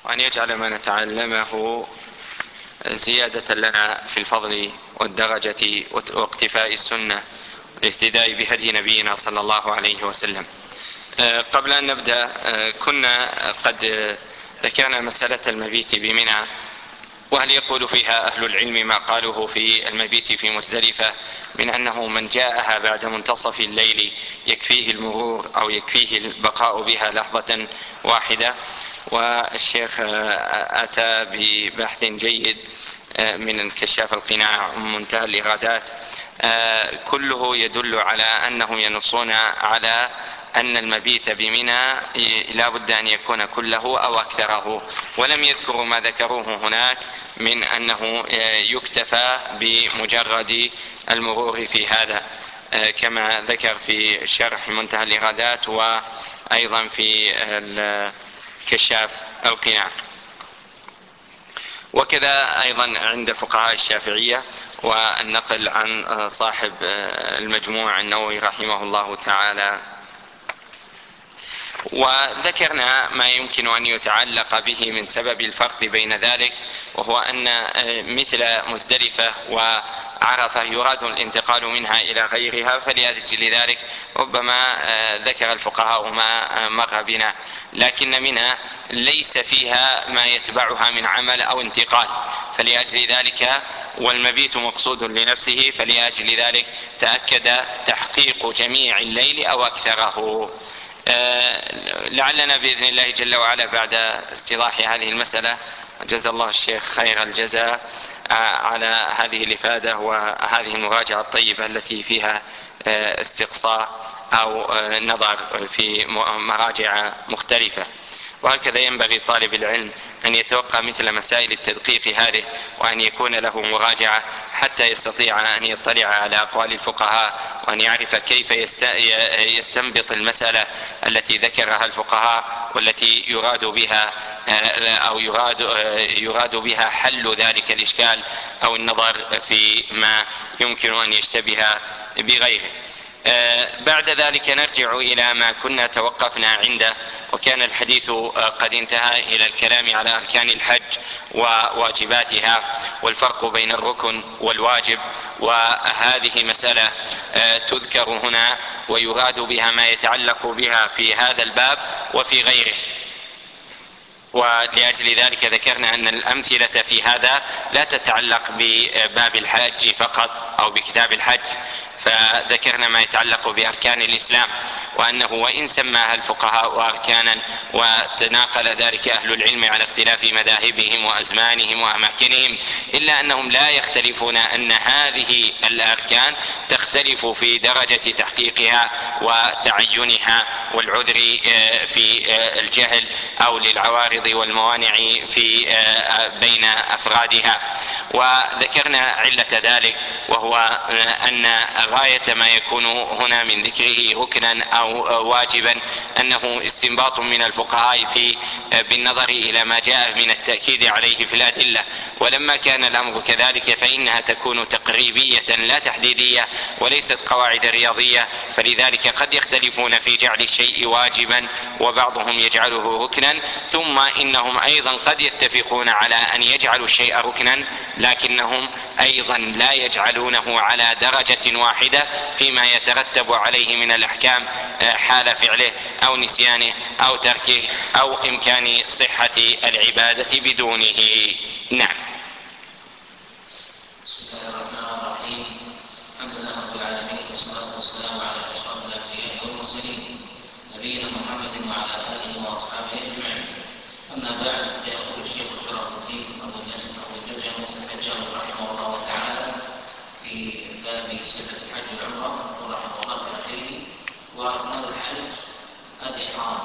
وأن يجعل ما نتعلمه زيادة لنا في الفضل والدرجة واقتفاء السنة والاهتداء بهدي نبينا صلى الله عليه وسلم. قبل أن نبدأ كنا قد ذكرنا مسألة المبيت بمنى، وهل يقول فيها أهل العلم ما قالوه في المبيت في مزدلفة من أنه من جاءها بعد منتصف الليل يكفيه المرور أو يكفيه البقاء بها لحظة واحدة. والشيخ أتى ببحث جيد من كشاف القناع منتهى الإغاثات، كله يدل على أنهم ينصون على أن المبيت بمنى لا بد أن يكون كله أو أكثره، ولم يذكروا ما ذكروه هناك من أنه يكتفى بمجرد المرور في هذا، كما ذكر في شرح منتهى الإغاثات وأيضا في كشاف القناع. وكذا أيضا عند فقهاء الشافعية، والنقل عن صاحب المجموع النووي رحمه الله تعالى. وذكرنا ما يمكن أن يتعلق به من سبب الفرق بين ذلك، وهو أن مثل مزدلفة وعرفة يراد الانتقال منها إلى غيرها، فلأجل ذلك ربما ذكر الفقهاء ما مر بنا، لكن منها ليس فيها ما يتبعها من عمل أو انتقال، فلأجل ذلك والمبيت مقصود لنفسه، فلأجل ذلك تأكد تحقيق جميع الليل أو أكثره. لعلنا بإذن الله جل وعلا بعد استيضاح هذه المسألة، جزا الله الشيخ خير الجزاء على هذه الإفادة وهذه المراجعة الطيبة التي فيها استقصاء أو نظر في مراجع مختلفة. وهكذا ينبغي طالب العلم أن يتوقع مثل مسائل التدقيق هذه، وأن يكون له مراجعة حتى يستطيع أن يطلع على أقوال الفقهاء، وأن يعرف كيف يستنبط المسألة التي ذكرها الفقهاء والتي يراد بها أو يراد بها حل ذلك الإشكال أو النظر في ما يمكن أن يشتبه بغيره. بعد ذلك نرجع إلى ما كنا توقفنا عنده، وكان الحديث قد انتهى إلى الكلام على أركان الحج وواجباتها والفرق بين الركن والواجب، وهذه مسألة تذكر هنا ويراد بها ما يتعلق بها في هذا الباب وفي غيره. ولأجل ذلك ذكرنا أن الأمثلة في هذا لا تتعلق بباب الحج فقط أو بكتاب الحج، فذكرنا ما يتعلق بأركان الإسلام، وأنه وإن سماها الفقهاء أركانا وتناقل ذلك أهل العلم على اختلاف مذاهبهم وأزمانهم وأماكنهم، إلا أنهم لا يختلفون أن هذه الأركان تختلف في درجة تحقيقها وتعينها والعذر في الجهل أو للعوارض والموانع في بين أفرادها. وذكرنا علة ذلك، وهو أن غاية ما يكون هنا من ذكره ركنا أو واجبا أنه استنباط من الفقهاء بالنظر إلى ما جاء من التأكيد عليه في الأدلة، ولما كان الأمر كذلك فإنها تكون تقريبية لا تحديدية وليست قواعد رياضية، فلذلك قد يختلفون في جعل الشيء واجبا وبعضهم يجعله ركنا، ثم إنهم أيضا قد يتفقون على أن يجعلوا الشيء ركنا، لكنهم أيضا لا يجعلونه على درجة واحدة فيما يترتب عليه من الأحكام حال فعله أو نسيانه أو تركه أو إمكان صحة العبادة بدونه. نعم. بسم الله الرحمن الرحيم. الحمد لله رب العالمين، والصلاة والسلام على أشرف الأنبياء والمرسلين نبينا محمد وعلى آله وأصحابه أجمعين. أما بعد، فيقول الشيخ شرف الدين أبو النجم الحجاج رحمه الله تعالى في باب صفة الحج والعمرة ورحمه الله في آخره: وأركان الحج الإحرام.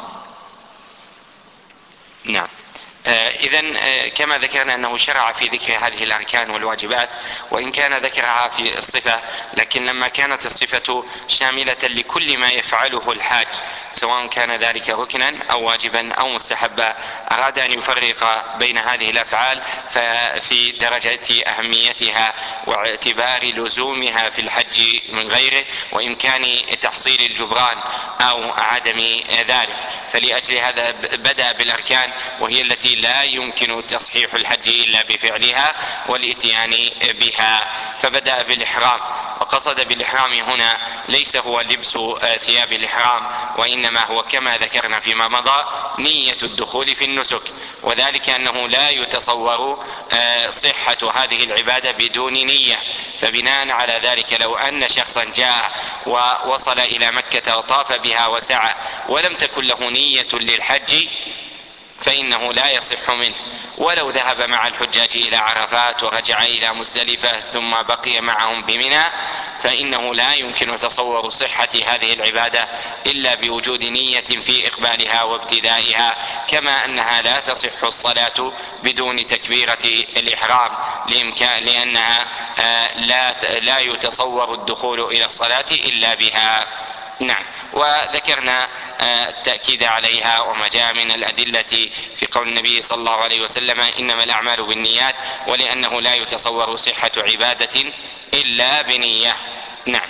نعم. إذن كما ذكرنا أنه شرع في ذكر هذه الأركان والواجبات، وإن كان ذكرها في الصفة، لكن لما كانت الصفة شاملة لكل ما يفعله الحاج سواء كان ذلك ركنا أو واجبا أو مستحبا، أراد أن يفرق بين هذه الأفعال في درجة أهميتها واعتبار لزومها في الحج من غيره وإمكان تحصيل الجبران أو عدم ذلك. فلأجل هذا بدأ بالأركان، وهي التي التي لا يمكن تصحيح الحج إلا بفعلها والإتيان بها. فبدأ بالإحرام، وقصد بالإحرام هنا ليس هو لبس ثياب الإحرام، وإنما هو كما ذكرنا فيما مضى نية الدخول في النسك، وذلك أنه لا يتصور صحة هذه العبادة بدون نية. فبناء على ذلك لو أن شخصا جاء ووصل إلى مكة وطاف بها وسعى ولم تكن له نية للحج فإنه لا يصح منه، ولو ذهب مع الحجاج إلى عرفات ورجع إلى مزدلفة ثم بقي معهم بمنى فإنه لا يمكن تصور صحة هذه العبادة إلا بوجود نية في إقبالها وابتدائها، كما أنها لا تصح الصلاة بدون تكبيرة الإحرام لأنها لا يتصور الدخول إلى الصلاة إلا بها. نعم. وذكرنا التأكيد عليها وما جاء من الأدلة في قول النبي صلى الله عليه وسلم إنما الأعمال بالنيات، ولأنه لا يتصور صحة عبادة إلا بنية. نعم.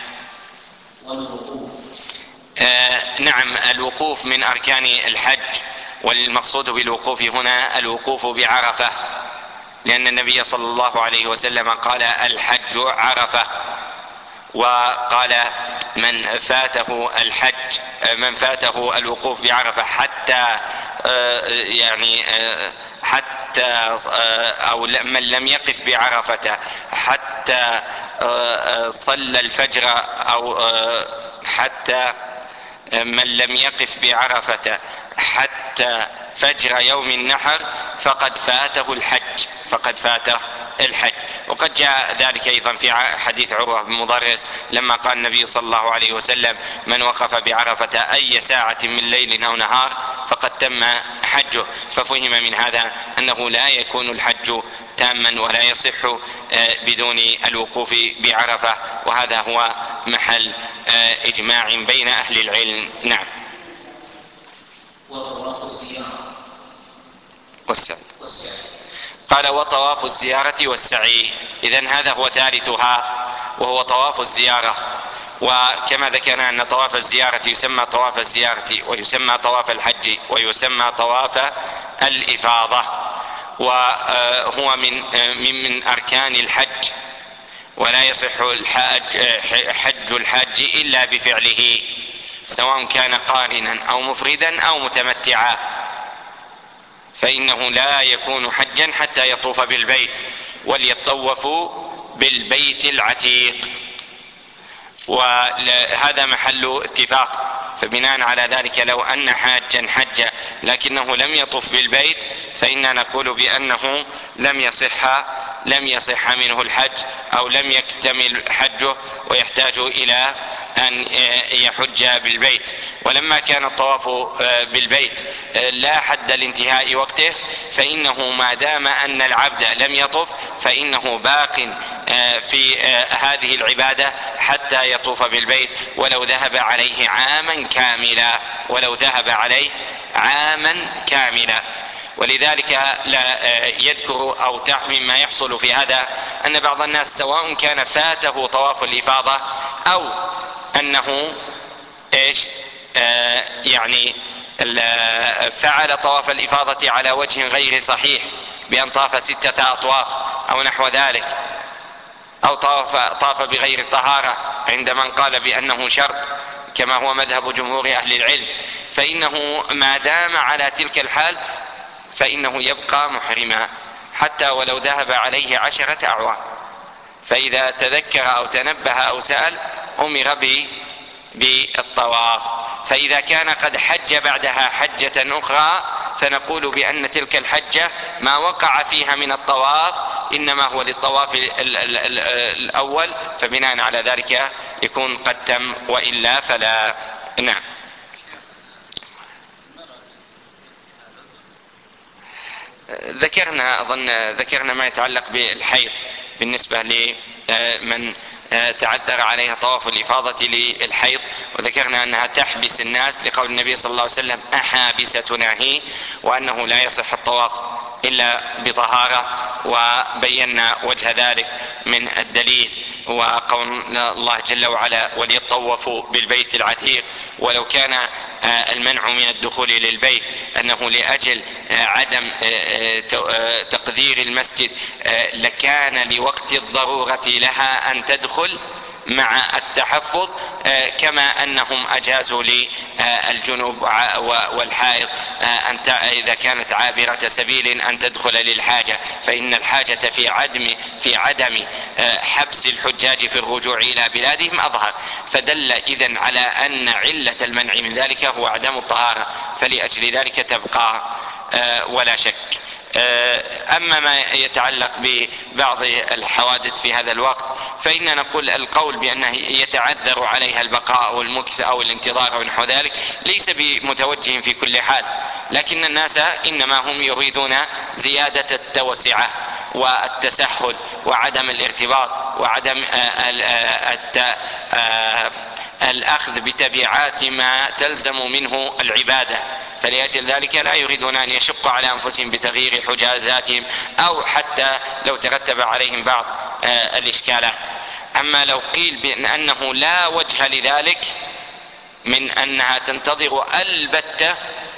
نعم، الوقوف من أركان الحج، والمقصود بالوقوف هنا الوقوف بعرفة، لأن النبي صلى الله عليه وسلم قال الحج عرفة، وقال من فاته الوقوف بعرفة حتى أو من لم يقف بعرفة حتى صلى الفجر أو حتى من لم يقف بعرفة حتى فجر يوم النحر فقد فاته الحج. وقد جاء ذلك أيضا في حديث عروة بن مضرس لما قال النبي صلى الله عليه وسلم من وقف بعرفة أي ساعة من ليل أو نهار فقد تم حجه. ففهم من هذا أنه لا يكون الحج تاما ولا يصح بدون الوقوف بعرفة، وهذا هو محل إجماع بين أهل العلم. نعم. قال وطواف الزيارة والسعي، إذن هذا هو ثالثها وهو طواف الزيارة. وكما ذكرنا أن طواف الزيارة يسمى طواف الزيارة ويسمى طواف الحج ويسمى طواف الإفاضة، وهو من أركان الحج، ولا يصح حج الحاج إلا بفعله سواء كان قارنا أو مفردا أو متمتعا، فإنه لا يكون حجا حتى يطوف بالبيت، وليطوفوا بالبيت العتيق، وهذا محل اتفاق. فبناء على ذلك لو أن حاجا حج لكنه لم يطوف بالبيت فإننا نقول بأنه لم يصح منه الحج أو لم يكتمل حجه ويحتاج إلى أن يحج بالبيت. ولما كان الطواف بالبيت لا حد لانتهاء وقته فإنه ما دام أن العبد لم يطف فإنه باق في هذه العبادة حتى يطوف بالبيت ولو ذهب عليه عاما كاملا. ولذلك لا يذكر أو مما يحصل في هذا أن بعض الناس سواء كان فاته طواف الإفاضة أو أنه فعل طواف الإفاضة على وجه غير صحيح بأن طاف 6 أطواف أو نحو ذلك، أو طاف بغير طهارة عند من قال بأنه شرط كما هو مذهب جمهور أهل العلم، فإنه ما دام على تلك الحال فإنه يبقى محرما حتى ولو ذهب عليه 10 أعوام. فإذا تذكر أو تنبه أو سأل أمر بالطواف. فإذا كان قد حج بعدها حجة أخرى فنقول بأن تلك الحجة ما وقع فيها من الطواف إنما هو للطواف الأول، فبناء على ذلك يكون قد تم، وإلا فلا. نعم. ذكرنا ما يتعلق بالحيض بالنسبة لمن تعذر عليها طواف الإفاضة للحيض، وذكرنا أنها تحبس الناس لقول النبي صلى الله عليه وسلم أحابستنا هي، وأنه لا يصح الطواف إلا بطهارة، وبينا وجه ذلك من الدليل وقول الله جل وعلا وليطوفوا بالبيت العتيق. ولو كان المنع من الدخول للبيت أنه لأجل عدم تقدير المسجد لكان لوقت الضرورة لها أن تدخل مع التحفظ، كما أنهم أجازوا للجنوب والحائض إذا كانت عابرة سبيل أن تدخل للحاجة، فإن الحاجة في عدم حبس الحجاج في الرجوع إلى بلادهم أظهر، فدل إذن على أن علة المنع من ذلك هو عدم الطهارة، فلأجل ذلك تبقى ولا شك. أما ما يتعلق ببعض الحوادث في هذا الوقت فإن نقول القول بأنه يتعذر عليها البقاء أو المكث أو الانتظار أو نحو ذلك ليس بمتوجه في كل حال، لكن الناس إنما هم يريدون زيادة التوسعة والتسهل وعدم الارتباط وعدم الأخذ بتبعات ما تلزم منه العبادة، فلأجل ذلك لا يريدون أن يشقوا على أنفسهم بتغيير حجازاتهم أو حتى لو ترتب عليهم بعض الإشكالات. أما لو قيل بأنه لا وجه لذلك من أنها تنتظر البتة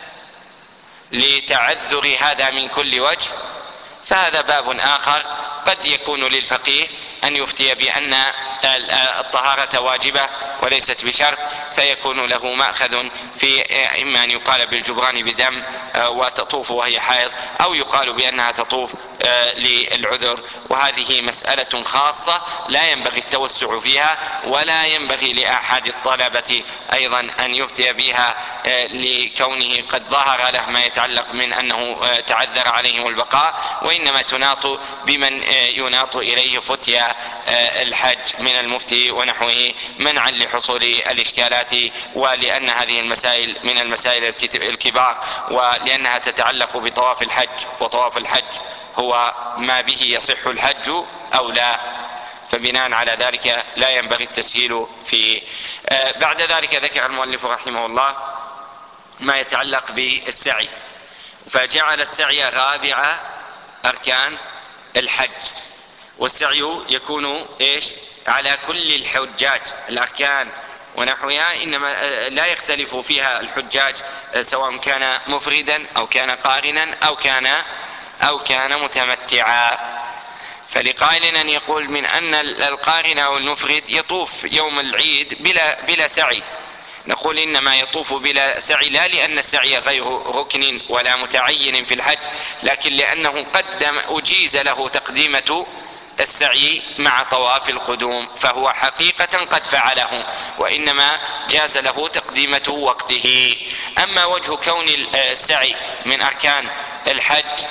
لتعذر هذا من كل وجه، فهذا باب آخر قد يكون للفقيه أن يفتي بأن الطهارة واجبة وليست بشرط، فيكون له مأخذ في إما أن يقال بالجبران بدم وتطوف وهي حائض، أو يقال بأنها تطوف للعذر، وهذه مسألة خاصة لا ينبغي التوسع فيها ولا ينبغي لأحد الطلبة أيضا أن يفتي بها لكونه قد ظهر له ما يتعلق من أنه تعذر عليهم البقاء، وإنما تناط بمن يناط إليه فتيا الحج من المفتي ونحوه منعا لحصول الإشكالات، ولأن هذه المسائل من المسائل الكبار، ولأنها تتعلق بطواف الحج، وطواف الحج هو ما به يصح الحج أو لا، فبناء على ذلك لا ينبغي التسهيل فيه. بعد ذلك ذكر المؤلف رحمه الله ما يتعلق بالسعي، فجعل السعي رابع أركان الحج، والسعي يكون على كل الحجاج الأركان ونحوها، إنما لا يختلف فيها الحجاج سواء كان مفردا أو كان قارنا أو كان متمتعا. فلقائل أن يقول من أن القارن أو المفرد يطوف يوم العيد بلا سعي، نقول إنما يطوف بلا سعي لا لأن السعي غير ركن ولا متعين في الحج، لكن لأنه أجيز له تقديمة السعي مع طواف القدوم، فهو حقيقة قد فعله، وإنما جاز له تقديمة وقته. أما وجه كون السعي من أركان الحج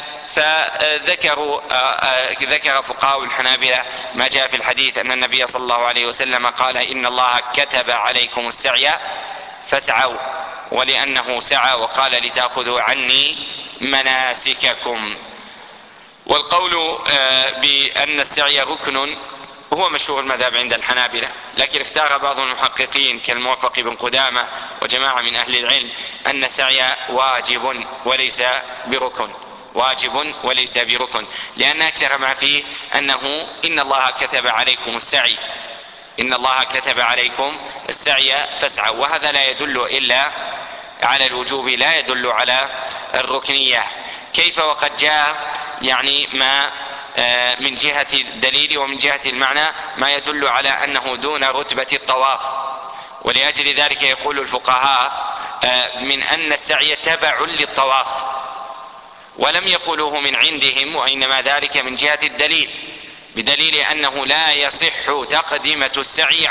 فذكر فقهاء الحنابلة ما جاء في الحديث أن النبي صلى الله عليه وسلم قال إن الله كتب عليكم السعي فاسعوا، ولأنه سعى وقال لتأخذوا عني مناسككم. والقول بأن السعي ركن هو مشهور المذهب عند الحنابلة، لكن اختار بعض المحققين كالموفق بن قدامة وجماعة من أهل العلم أن السعي واجب وليس بركن، لأن أكثر ما فيه أنه إن الله كتب عليكم السعي فاسعوا، وهذا لا يدل إلا على الوجوب لا يدل على الركنية. كيف وقد جاء يعني ما من جهة الدليل ومن جهة المعنى ما يدل على أنه دون رتبة الطواف، ولأجل ذلك يقول الفقهاء من أن السعي تبع للطواف، ولم يقولوه من عندهم، وإنما ذلك من جهة الدليل، بدليل أنه لا يصح تقديمة السعي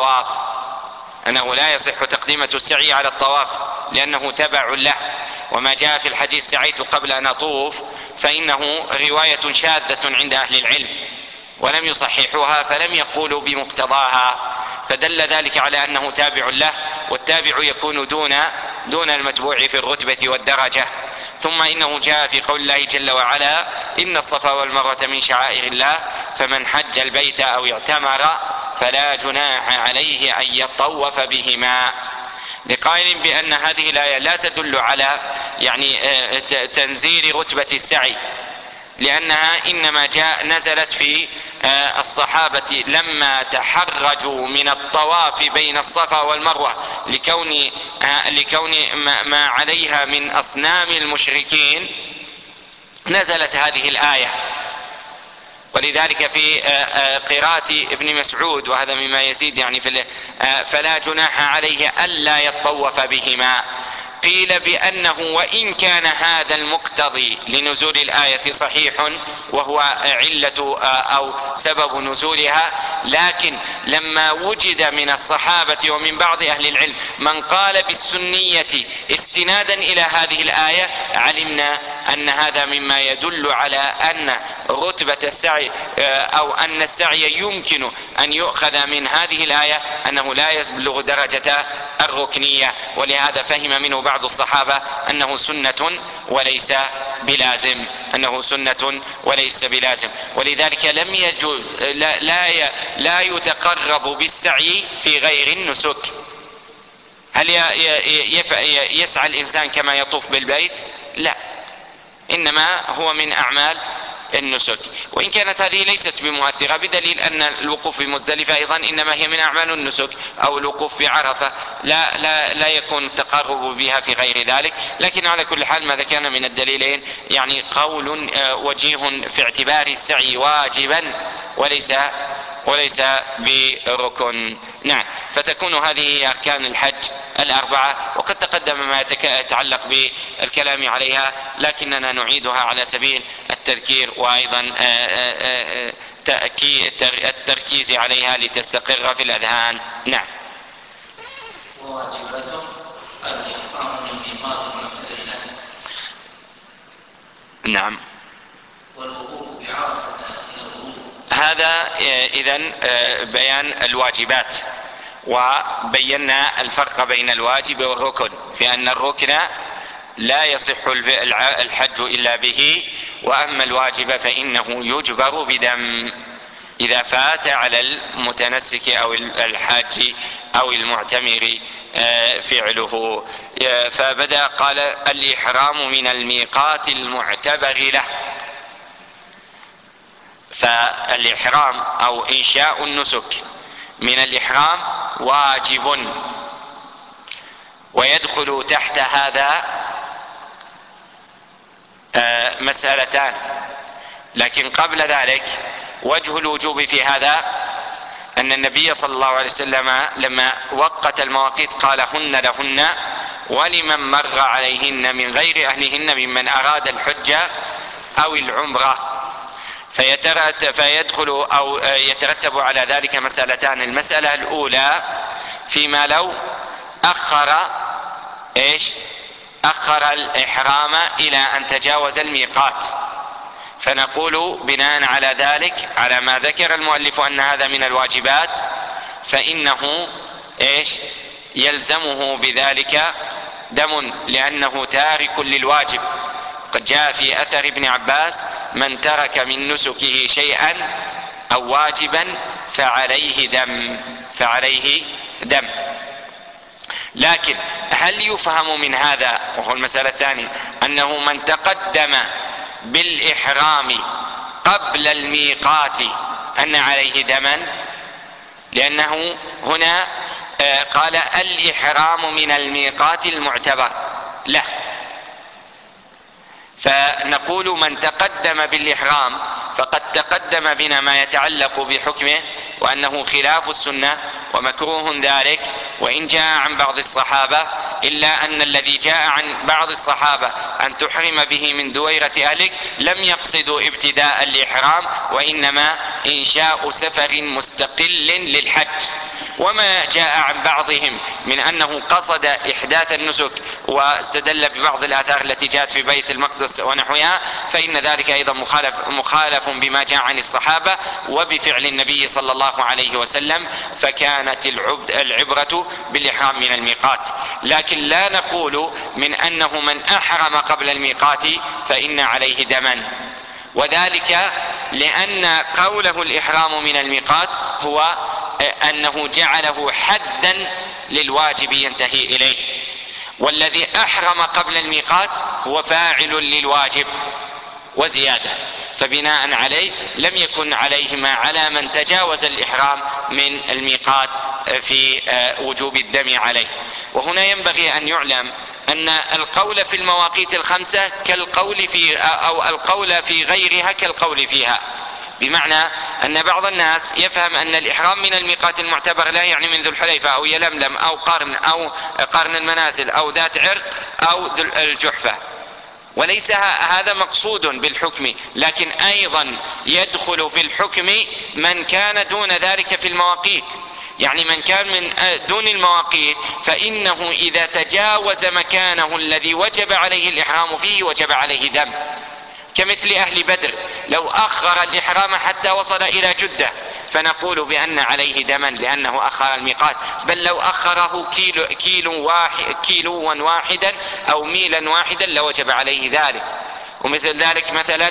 على الطواف لأنه تبع له. وما جاء في الحديث سعيت قبل أن أطوف فإنه رواية شاذة عند أهل العلم ولم يصححوها فلم يقولوا بمقتضاها، فدل ذلك على أنه تابع له، والتابع يكون دون المتبوع في الرتبة والدرجة. ثم إنه جاء في قول الله جل وعلا إن الصفا والمروة من شعائر الله فمن حج البيت أو اعتمر فلا جناح عليه أن يطوف بهما، لقائل بأن هذه الآية لا تدل على يعني تنزيل رتبة السعي، لأنها إنما نزلت في الصحابة لما تحرجوا من الطواف بين الصفا والمروة لكون ما عليها من أصنام المشركين، نزلت هذه الآية. ولذلك في قراءة ابن مسعود، وهذا مما يزيد يعني فلا جناح عليه ألا يطوف بهما، قيل بأنه وإن كان هذا المقتضي لنزول الآية صحيح وهو علة أو سبب نزولها، لكن لما وجد من الصحابة ومن بعض أهل العلم من قال بالسنية استنادا إلى هذه الآية، علمنا أن هذا مما يدل على أن رتبة السعي أو أن السعي يمكن أن يؤخذ من هذه الآية أنه لا يبلغ درجة الركنية. ولهذا فهم منه بعض الصحابة أنه سنة وليس بلازم، ولذلك لم يجوز لا يتقرب بالسعي في غير النسك. هل يسعى الإنسان كما يطوف بالبيت؟ لا، إنما هو من أعمال النسك، وإن كانت هذه ليست بمؤثرة، بدليل أن الوقوف بمزدلفة أيضا إنما هي من أعمال النسك، أو الوقوف بعرفة لا يكون التقرب بها في غير ذلك. لكن على كل حال ما ذكرنا من الدليلين يعني قول وجيه في اعتبار السعي واجبا وليس بركن. نعم، فتكون هذه أركان الحج الأربعة، وقد تقدم ما يتعلق بالكلام عليها، لكننا نعيدها على سبيل التذكير وأيضا التركيز عليها لتستقر في الأذهان. نعم. وواجباتهم الإحرام من ميقات المعتبر له. نعم. والوقوف بعرفة هذا إذن بيان الواجبات، وبينا الفرق بين الواجب والركن، في أن الركن لا يصح الحج إلا به، وأما الواجب فإنه يجبر بدم إذا فات على المتنسك أو الحاج أو المعتمر فعله. فبدأ قال الإحرام من الميقات المعتبر له. فالإحرام أو إنشاء النسك من الإحرام واجب، ويدخل تحت هذا مسألتان. لكن قبل ذلك وجه الوجوب في هذا أن النبي صلى الله عليه وسلم لما وقت المواقيت قال هن لهن ولمن مر عليهن من غير أهلهن ممن أراد الحج أو العمرة. فيدخل أو يترتب على ذلك مسألتان. المسألة الأولى فيما لو أخر الإحرام إلى أن تجاوز الميقات، فنقول بناء على ذلك على ما ذكر المؤلف أن هذا من الواجبات، فإنه يلزمه بذلك دم، لأنه تارك للواجب. قد جاء في أثر ابن عباس من ترك من نسكه شيئا أو واجبا فعليه دم. لكن هل يفهم من هذا، وهو المسألة الثانية، أنه من تقدم بالإحرام قبل الميقات أن عليه دما؟ لأنه هنا قال الإحرام من الميقات المعتبر له، فنقول من تقدم بالإحرام فقد تقدم بنا ما يتعلق بحكمه، وأنه خلاف السنة ومكروه ذلك وإن جاء عن بعض الصحابة، إلا أن الذي جاء عن بعض الصحابة أن تحرم به من دويرة أهلك لم يقصدوا ابتداء الإحرام، وإنما إنشاء سفر مستقل للحج. وما جاء عن بعضهم من أنه قصد إحداث النسك واستدل ببعض الآثار التي جاءت في بيت المقدس ونحوها، فإن ذلك أيضا مخالف بما جاء عن الصحابة وبفعل النبي صلى الله عليه وسلم، فكانت العبرة بالإحرام من الميقات. لكن لا نقول من أنه من أحرم قبل الميقات فإن عليه دما، وذلك لأن قوله الإحرام من الميقات هو أنه جعله حدا للواجب ينتهي إليه، والذي أحرم قبل الميقات هو فاعل للواجب، وزيادة، فبناء عليه لم يكن عليهما على من تجاوز الإحرام من الميقات في وجوب الدم عليه. وهنا ينبغي أن يعلم أن القول في المواقيت الخمسة كالقول في أو القول في غيرها كالقول فيها، بمعنى أن بعض الناس يفهم أن الإحرام من الميقات المعتبر لا يعني من ذو الحليفة أو يلملم أو قرن المنازل أو ذات عرق أو الجحفة، وليس هذا مقصود بالحكم، لكن أيضا يدخل في الحكم من كان دون ذلك في المواقيت. يعني من كان من دون المواقيت فإنه إذا تجاوز مكانه الذي وجب عليه الإحرام فيه وجب عليه دم، كمثل أهل بدر لو أخر الإحرام حتى وصل إلى جدة فنقول بأن عليه دما لأنه أخر الميقات، بل لو أخره كيلوا واحدا أو ميلا واحدا لوجب عليه ذلك. ومثل ذلك مثلا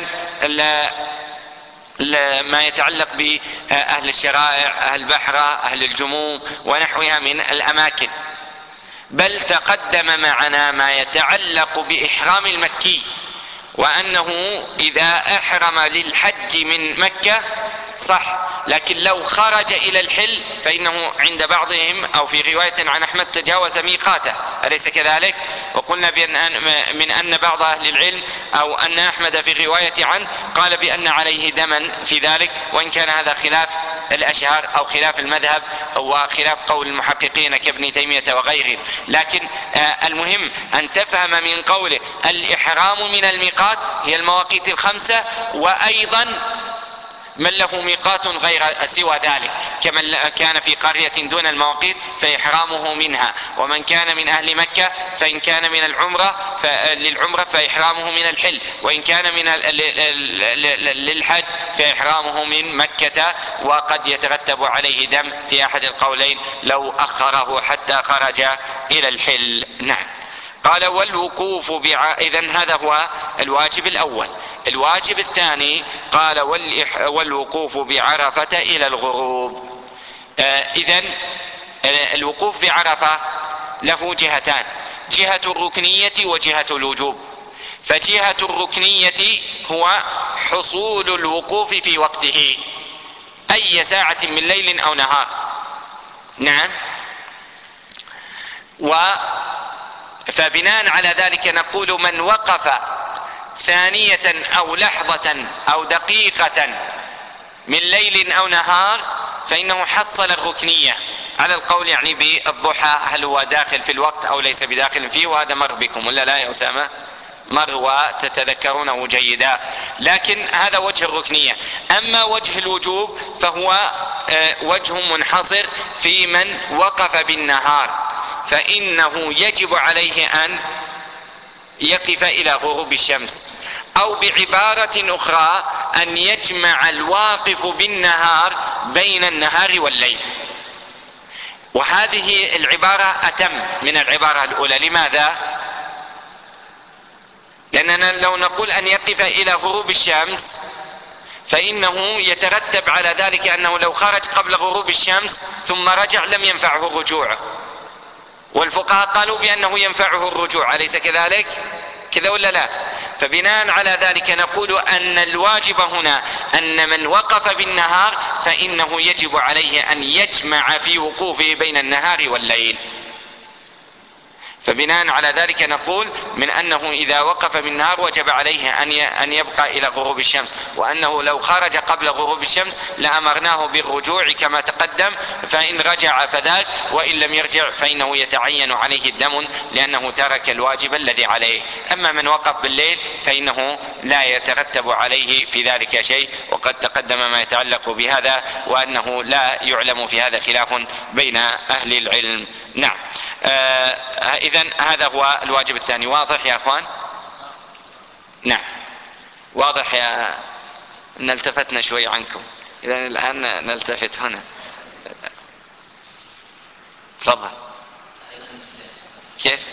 ما يتعلق بأهل الشرائع، أهل البحرة، أهل الجموم ونحوها من الأماكن. بل تقدم معنا ما يتعلق بإحرام المكي، وأنه إذا أحرم للحج من مكة صح، لكن لو خرج إلى الحل فإنه عند بعضهم أو في رواية عن أحمد تجاوز ميقاته، أليس كذلك؟ وقلنا من أن بعض أهل العلم أو أن أحمد في الرواية عنه قال بأن عليه دما في ذلك، وإن كان هذا خلاف الأشهر أو خلاف المذهب وخلاف قول المحققين كابن تيمية وغيرهم. لكن المهم أن تفهم من قوله الإحرام من الميقات هي المواقيت الخمسة، وأيضا من له ميقات غير سوى ذلك، كمن كان في قرية دون المواقيت فإحرامه منها، ومن كان من أهل مكة فإن كان من للعمرة فإحرامه من الحل، وإن كان من للحج فإحرامه من مكة، وقد يترتب عليه دم في أحد القولين لو أخره حتى خرج إلى الحل. نعم. قال والوقوف إذن هذا هو الواجب الأول. الواجب الثاني قال والوقوف بعرفة إلى الغروب. إذن الوقوف بعرفة له جهتان، جهة الركنية وجهة الوجوب. فجهة الركنية هو حصول الوقوف في وقته أي ساعة من ليل أو نهار. نعم. فبناء على ذلك نقول من وقف ثانية أو لحظة أو دقيقة من ليل أو نهار فإنه حصل الركنية، على القول يعني بالضحى هل هو داخل في الوقت أو ليس بداخل فيه، وهذا مر بكم ولا لا يا أسامة؟ مر وتتذكرونه جيدا. لكن هذا وجه الركنية. أما وجه الوجوب فهو وجه منحصر في من وقف بالنهار، فإنه يجب عليه أن يقف إلى غروب الشمس، أو بعبارة أخرى أن يجمع الواقف بالنهار بين النهار والليل. وهذه العبارة أتم من العبارة الأولى. لماذا؟ لأننا لو نقول أن يقف إلى غروب الشمس فإنه يترتب على ذلك أنه لو خرج قبل غروب الشمس ثم رجع لم ينفعه الرجوع، والفقهاء قالوا بأنه ينفعه الرجوع، أليس كذلك؟ كذا ولا لا؟ فبناء على ذلك نقول أن الواجب هنا أن من وقف بالنهار فإنه يجب عليه أن يجمع في وقوفه بين النهار والليل. فبناء على ذلك نقول من أنه إذا وقف بالنهار وجب عليه أن يبقى إلى غروب الشمس، وأنه لو خرج قبل غروب الشمس لأمرناه بالرجوع كما تقدم، فإن رجع فذاك، وإن لم يرجع فإنه يتعين عليه الدم لأنه ترك الواجب الذي عليه. أما من وقف بالليل فإنه لا يترتب عليه في ذلك شيء، وقد تقدم ما يتعلق بهذا، وأنه لا يعلم في هذا خلاف بين أهل العلم. نعم. إذن هذا هو الواجب الثاني. واضح يا أخوان؟ نعم واضح. يا نلتفتنا شوي عنكم، إذن الآن نلتفت هنا. تفضل. كيف؟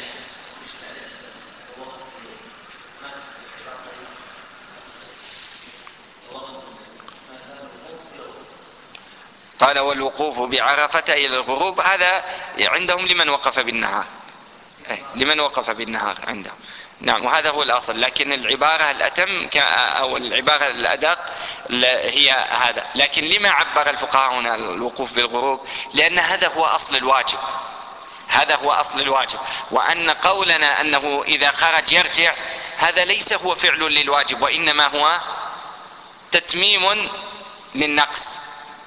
قال والوقوف بعرفة إلى الغروب، هذا عندهم لمن وقف بالنهار، لمن وقف بالنهار عندهم. نعم، وهذا هو الأصل، لكن العبارة الأتم أو العبارة الأدق هي هذا. لكن لما عبر الفقهاء هنا الوقوف بالغروب؟ لأن هذا هو أصل الواجب، هذا هو أصل الواجب، وأن قولنا أنه إذا خرج يرجع هذا ليس هو فعل للواجب، وإنما هو تتميم للنقص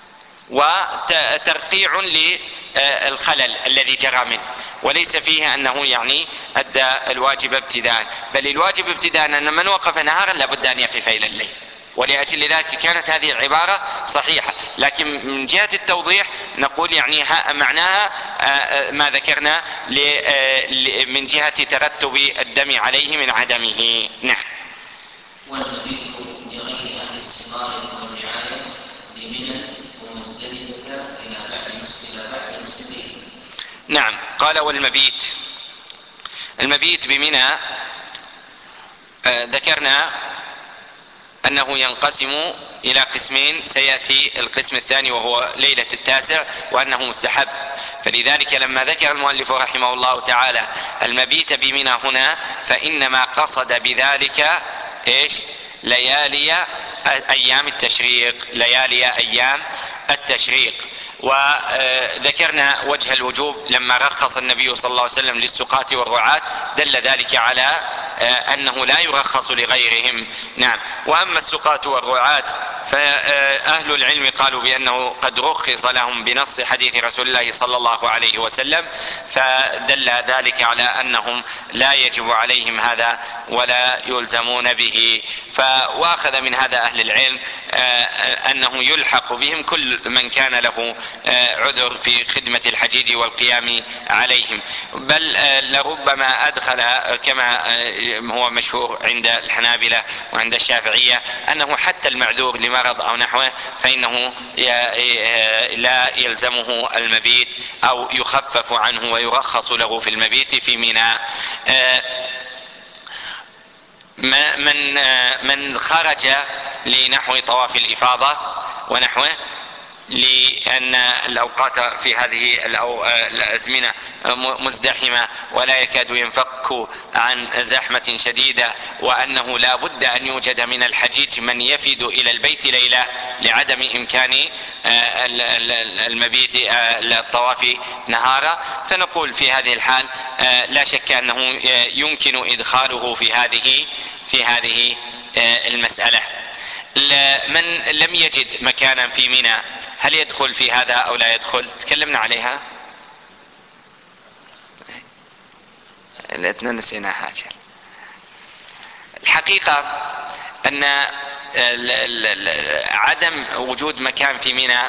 وترقيع للخلل الذي جرى منه، وليس فيه أنه يعني أدى الواجب ابتداء، بل الواجب ابتداء أن من وقف نهارا لابد أن يقف إلى الليل، ولأجل ذلك كانت هذه العبارة صحيحة. لكن من جهة التوضيح نقول يعني معناها ما ذكرنا من جهة ترتب الدم عليه من عدمه. نعم. والمبيت لغير أهل الصغار والرعاية بمنى ومزدلفة إلى بعد نصف الليل. نعم، قال المبيت بمنى ذكرنا أنه ينقسم إلى قسمين، سيأتي القسم الثاني وهو ليلة التاسع، وأنه مستحب. فلذلك لما ذكر المؤلف رحمه الله تعالى المبيت بمنى هنا فإنما قصد بذلك ليالي أيام التشريق. وذكرنا وجه الوجوب لما رخص النبي صلى الله عليه وسلم للسقاة والرعاة، دل ذلك على أنه لا يرخص لغيرهم. نعم. وأما السقاة والرعاة فأهل العلم قالوا بأنه قد رخص لهم بنص حديث رسول الله صلى الله عليه وسلم، فدل ذلك على أنهم لا يجب عليهم هذا ولا يلزمون به. وأخذ من هذا أهل العلم أنه يلحق بهم كل من كان له عذر في خدمة الحجيج والقيام عليهم، بل لربما أدخل كما هو مشهور عند الحنابلة وعند الشافعية أنه حتى المعذور لمرض أو نحوه فإنه لا يلزمه المبيت أو يخفف عنه ويرخص له في المبيت في منى. من خرج لنحو طواف الإفاضة ونحوه لأن الأوقات في هذه الأزمنة مزدحمة ولا يكاد ينفك عن زحمة شديدة، وأنه لا بد أن يوجد من الحجيج من يفد إلى البيت ليلة لعدم إمكان المبيت الطواف نهارا، فنقول في هذه الحال لا شك أنه يمكن إدخاله في هذه المسألة. من لم يجد مكانا في منى هل يدخل في هذا أو لا يدخل؟ تكلمنا عليها، لأننا نسينا حاجة. الحقيقة أن عدم وجود مكان في منى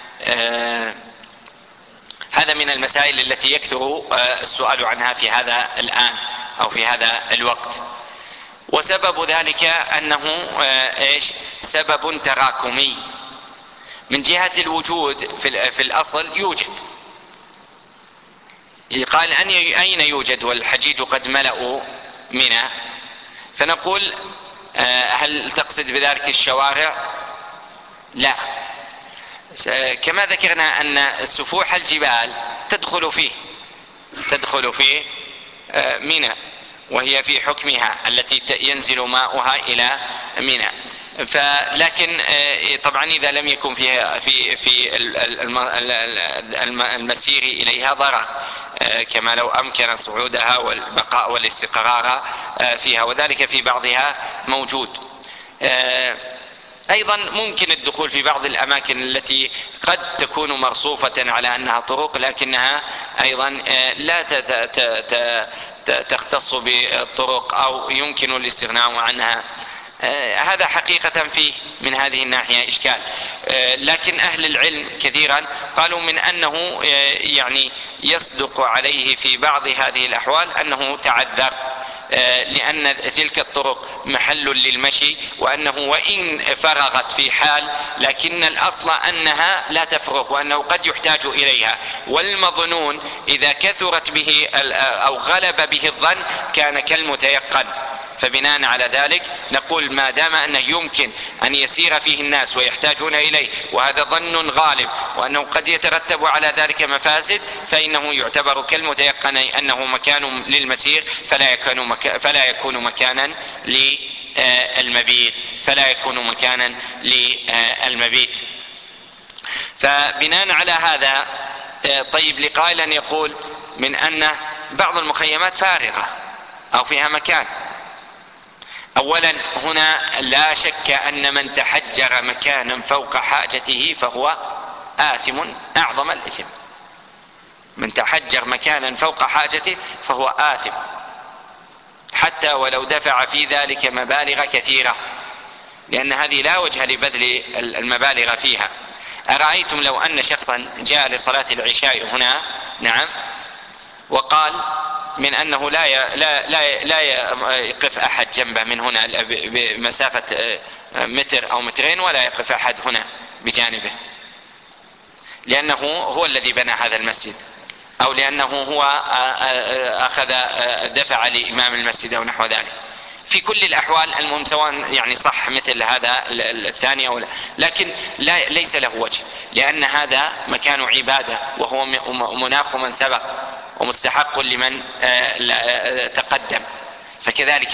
هذا من المسائل التي يكثر السؤال عنها في هذا الآن أو في هذا الوقت، وسبب ذلك أنه سبب تراكمي. من جهة الوجود في الأصل يوجد، قال أين يوجد والحجيج قد ملأوا منى، فنقول هل تقصد بذلك الشوارع؟ لا، كما ذكرنا أن سفوح الجبال تدخل فيه منى، وهي في حكمها التي ينزل ماؤها إلى منى. لكن طبعا إذا لم يكن في المسير إليها ضرر، كما لو أمكن صعودها والبقاء والاستقرار فيها، وذلك في بعضها موجود. أيضا ممكن الدخول في بعض الأماكن التي قد تكون مرصوفة على أنها طرق لكنها أيضا لا تختص بالطرق أو يمكن الاستغناء عنها. هذا حقيقة فيه من هذه الناحية إشكال، لكن أهل العلم كثيرا قالوا من أنه يعني يصدق عليه في بعض هذه الأحوال أنه تعذر، لأن تلك الطرق محل للمشي، وأنه وإن فرغت في حال لكن الأصل أنها لا تفرغ وأنه قد يحتاج إليها، والمظنون إذا كثرت به أو غلب به الظن كان كالمتيقن، فبناء على ذلك نقول ما دام أنه يمكن أن يسير فيه الناس ويحتاجون إليه، وهذا ظن غالب، وأنه قد يترتب على ذلك مفاسد، فإنه يعتبر كالمتيقن أنه مكان للمسير فلا يكون مكانا للمبيت. فبناء على هذا طيب لقائل أن يقول من أن بعض المخيمات فارغة أو فيها مكان. أولا هنا لا شك أن من تحجر مكانا فوق حاجته فهو آثم أعظم الإثم. من تحجر مكانا فوق حاجته فهو آثم، حتى ولو دفع في ذلك مبالغ كثيرة، لأن هذه لا وجه لبذل المبالغ فيها. أرأيتم لو أن شخصا جاء لصلاة العشاء هنا، نعم، وقال من أنه لا يقف أحد جنبه من هنا بمسافة متر أو مترين، ولا يقف أحد هنا بجانبه، لأنه هو الذي بنى هذا المسجد، أو لأنه هو دفع لإمام المسجد أو نحو ذلك. في كل الأحوال المهم سواء يعني صح مثل هذا الثاني أو لا، لكن ليس له وجه، لأن هذا مكان عبادة وهو مناخ من سبق ومستحق لمن تقدم، فكذلك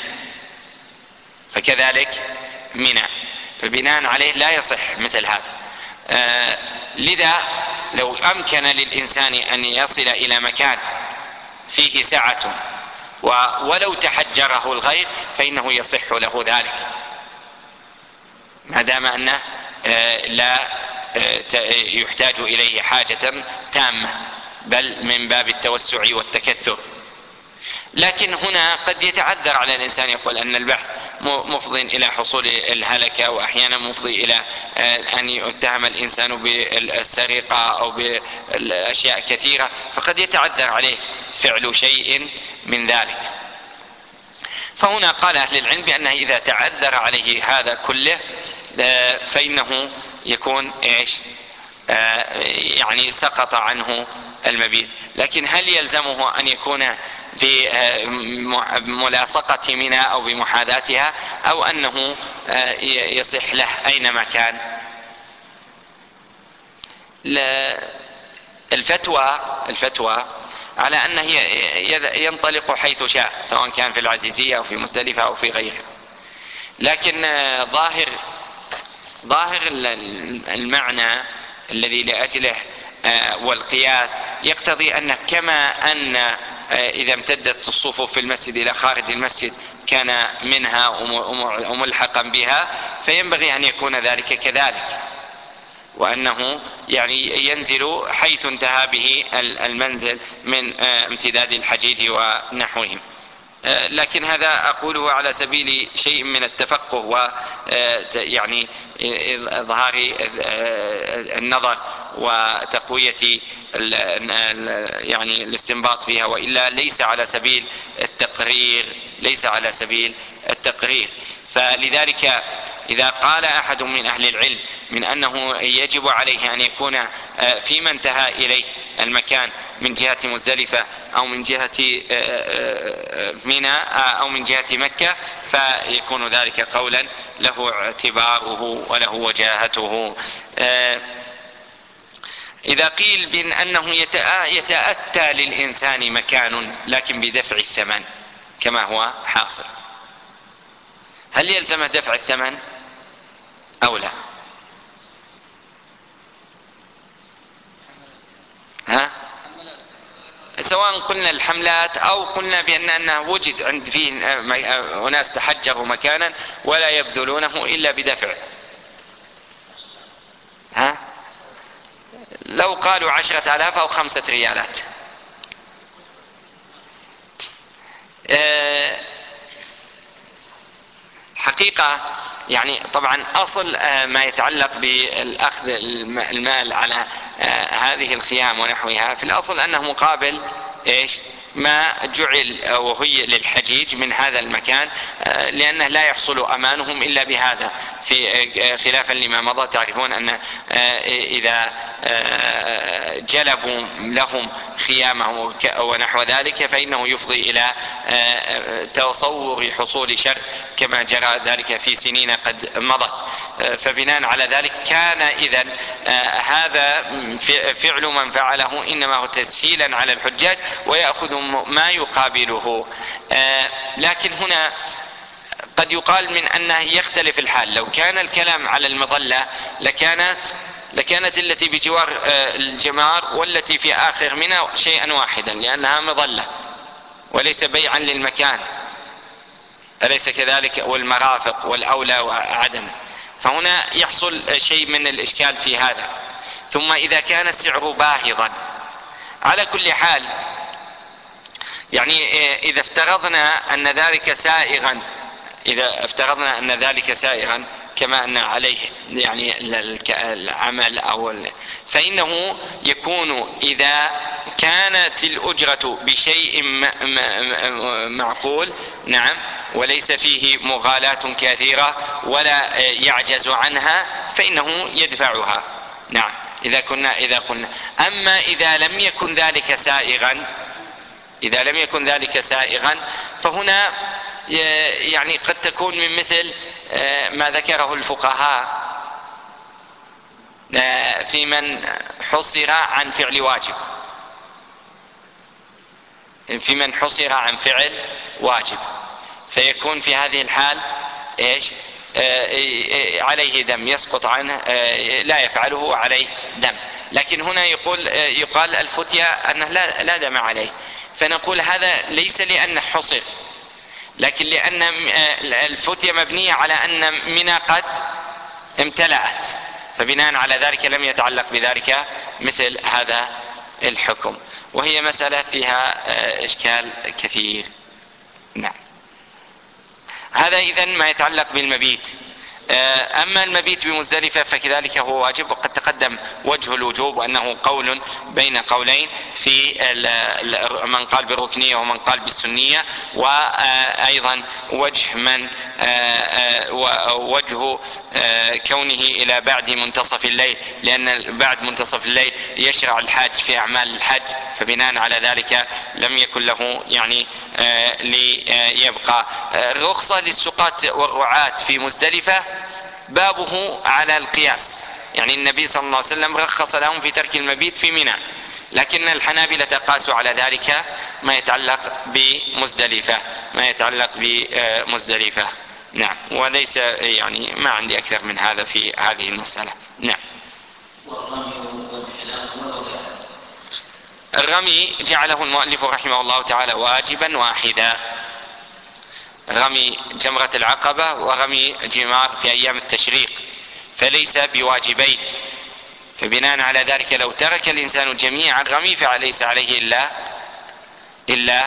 منى، فبناء عليه لا يصح مثل هذا. لذا لو أمكن للإنسان أن يصل إلى مكان فيه سعة ولو تحجره الغير فإنه يصح له ذلك، ما دام أنه لا يحتاج إليه حاجة تامة، بل من باب التوسع والتكثر. لكن هنا قد يتعذر على الإنسان، يقول أن البحث مفضي إلى حصول الهلكة، وأحيانا مفضي إلى أن يتهم الإنسان بالسرقة أو بالأشياء كثيرة، فقد يتعذر عليه فعل شيء من ذلك. فهنا قال أهل العلم بأنه إذا تعذر عليه هذا كله فإنه يكون يعني سقط عنه المبيت. لكن هل يلزمه أن يكون بملاصقة منى أو بمحاذاتها، أو أنه يصح له أينما كان؟ الفتوى على أنه ينطلق حيث شاء، سواء كان في العزيزية أو في مزدلفة أو في غيرها. لكن ظاهر المعنى الذي لأجله والقياس يقتضي أن كما أن إذا امتدت الصفوف في المسجد إلى خارج المسجد كان منها وملحقا بها، فينبغي أن يكون ذلك كذلك، وأنه يعني ينزل حيث انتهى به المنزل من امتداد الحجيج ونحوهم. لكن هذا أقوله على سبيل شيء من التفقه ويعني إظهار النظر وتقوية يعني الاستنباط فيها، وإلا ليس على سبيل التقرير. فلذلك إذا قال أحد من أهل العلم من أنه يجب عليه أن يكون فيما انتهى إليه المكان من جهة مزدلفة أو من جهة منى أو من جهة مكة، فيكون ذلك قولا له اعتباره وله وجاهته. إذا قيل بأنه يتأتى للإنسان مكان لكن بدفع الثمن كما هو حاصل، هل يلزم دفع الثمن أو لا؟ سواء قلنا الحملات أو قلنا بأنه وجد عند فيه أناس تحجروا مكانا ولا يبذلونه إلا بدفع، لو قالوا 10,000 أو 5 ريالات. حقيقة يعني طبعا أصل ما يتعلق بالأخذ المال على هذه الخيام ونحوها في الأصل أنه مقابل إيش ما جعل وهي للحجيج من هذا المكان، لأنه لا يحصل أمانهم إلا بهذا، في خلافا لما مضى. تعرفون أن إذا جلبوا لهم خيامهم ونحو ذلك فإنه يفضي إلى تصور حصول شر كما جرى ذلك في سنين قد مضت. فبناء على ذلك كان إذن هذا فعل من فعله إنما هو تسهيلا على الحجاج ويأخذ ما يقابله. لكن هنا قد يقال من أنه يختلف الحال. لو كان الكلام على المظلة لكانت التي بجوار الجمار والتي في آخر منى شيئا واحدا، لأنها مظلة وليس بيعا للمكان، أليس كذلك؟ والمرافق والأولى وعدم. فهنا يحصل شيء من الإشكال في هذا. ثم إذا كان السعر باهظا، على كل حال يعني إذا افترضنا أن ذلك سائغا كما أن عليه يعني العمل فإنه يكون إذا كانت الأجرة بشيء معقول، نعم، وليس فيه مغالاة كثيرة ولا يعجز عنها فإنه يدفعها، نعم، إذا قلنا. أما إذا لم يكن ذلك سائغا فهنا يعني قد تكون من مثل ما ذكره الفقهاء في من حصر عن فعل واجب، فيكون في هذه الحال إيش عليه دم يسقط عنه، لا يفعله عليه دم. لكن هنا يقال الفتية أنه لا دم عليه، فنقول هذا ليس لأنه حصر، لكن لأن الفتية مبنية على أن منى قد امتلأت، فبناء على ذلك لم يتعلق بذلك مثل هذا الحكم، وهي مسألة فيها إشكال كثير. نعم، هذا إذن ما يتعلق بالمبيت. أما المبيت بمزدلفة فكذلك هو واجب، وقد تقدم وجه الوجوب وأنه قول بين قولين في من قال بالركنية ومن قال بالسنية، وأيضا وجه كونه إلى بعد منتصف الليل، لأن بعد منتصف الليل يشرع الحاج في أعمال الحج، فبناء على ذلك لم يكن له يعني ليبقى. الرخصة للسقاة والرعاة في مزدلفة بابه على القياس، يعني النبي صلى الله عليه وسلم رخص لهم في ترك المبيت في منى، لكن الحنابلة قاسوا على ذلك ما يتعلق بمزدلفة. نعم، وليس يعني ما عندي أكثر من هذا في هذه المسألة. نعم. الرمي جعله المؤلف رحمه الله تعالى واجبا واحدا، رمي جمرة العقبة ورمي جمار في أيام التشريق، فليس بواجبين. فبناء على ذلك لو ترك الإنسان جميع الرمي فليس عليه إلا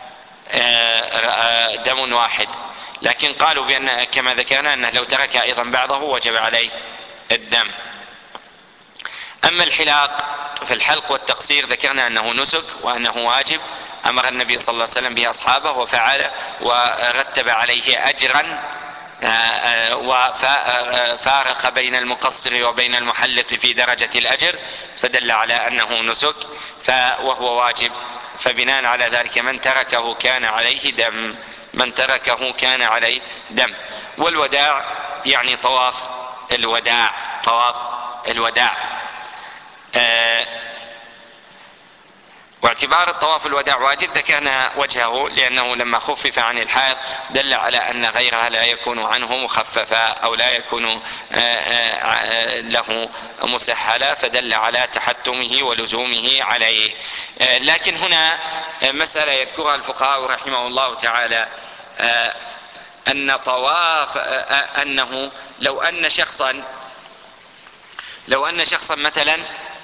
دم واحد، لكن قالوا بأن كما ذكرنا أنه لو ترك أيضا بعضه وجب عليه الدم. أما الحلاق فالحلق والتقصير ذكرنا أنه نسك وأنه واجب، أمر النبي صلى الله عليه وسلم به أصحابه وفعل ورتب عليه أجرا، وفارق بين المقصر وبين المحلق في درجة الأجر، فدل على أنه نسك وهو واجب. فبناء على ذلك من تركه كان عليه دم. والوداع يعني طواف الوداع. واعتبار الطواف الوداع واجب ذكرنا وجهه، لأنه لما خفف عن الحائض دل على أن غيرها لا يكون عنه مخففا أو لا يكون له مسهلا، فدل على تحتمه ولزومه عليه. لكن هنا مسألة يذكرها الفقهاء رحمه الله تعالى، أن طواف أنه لو أن شخصا مثلا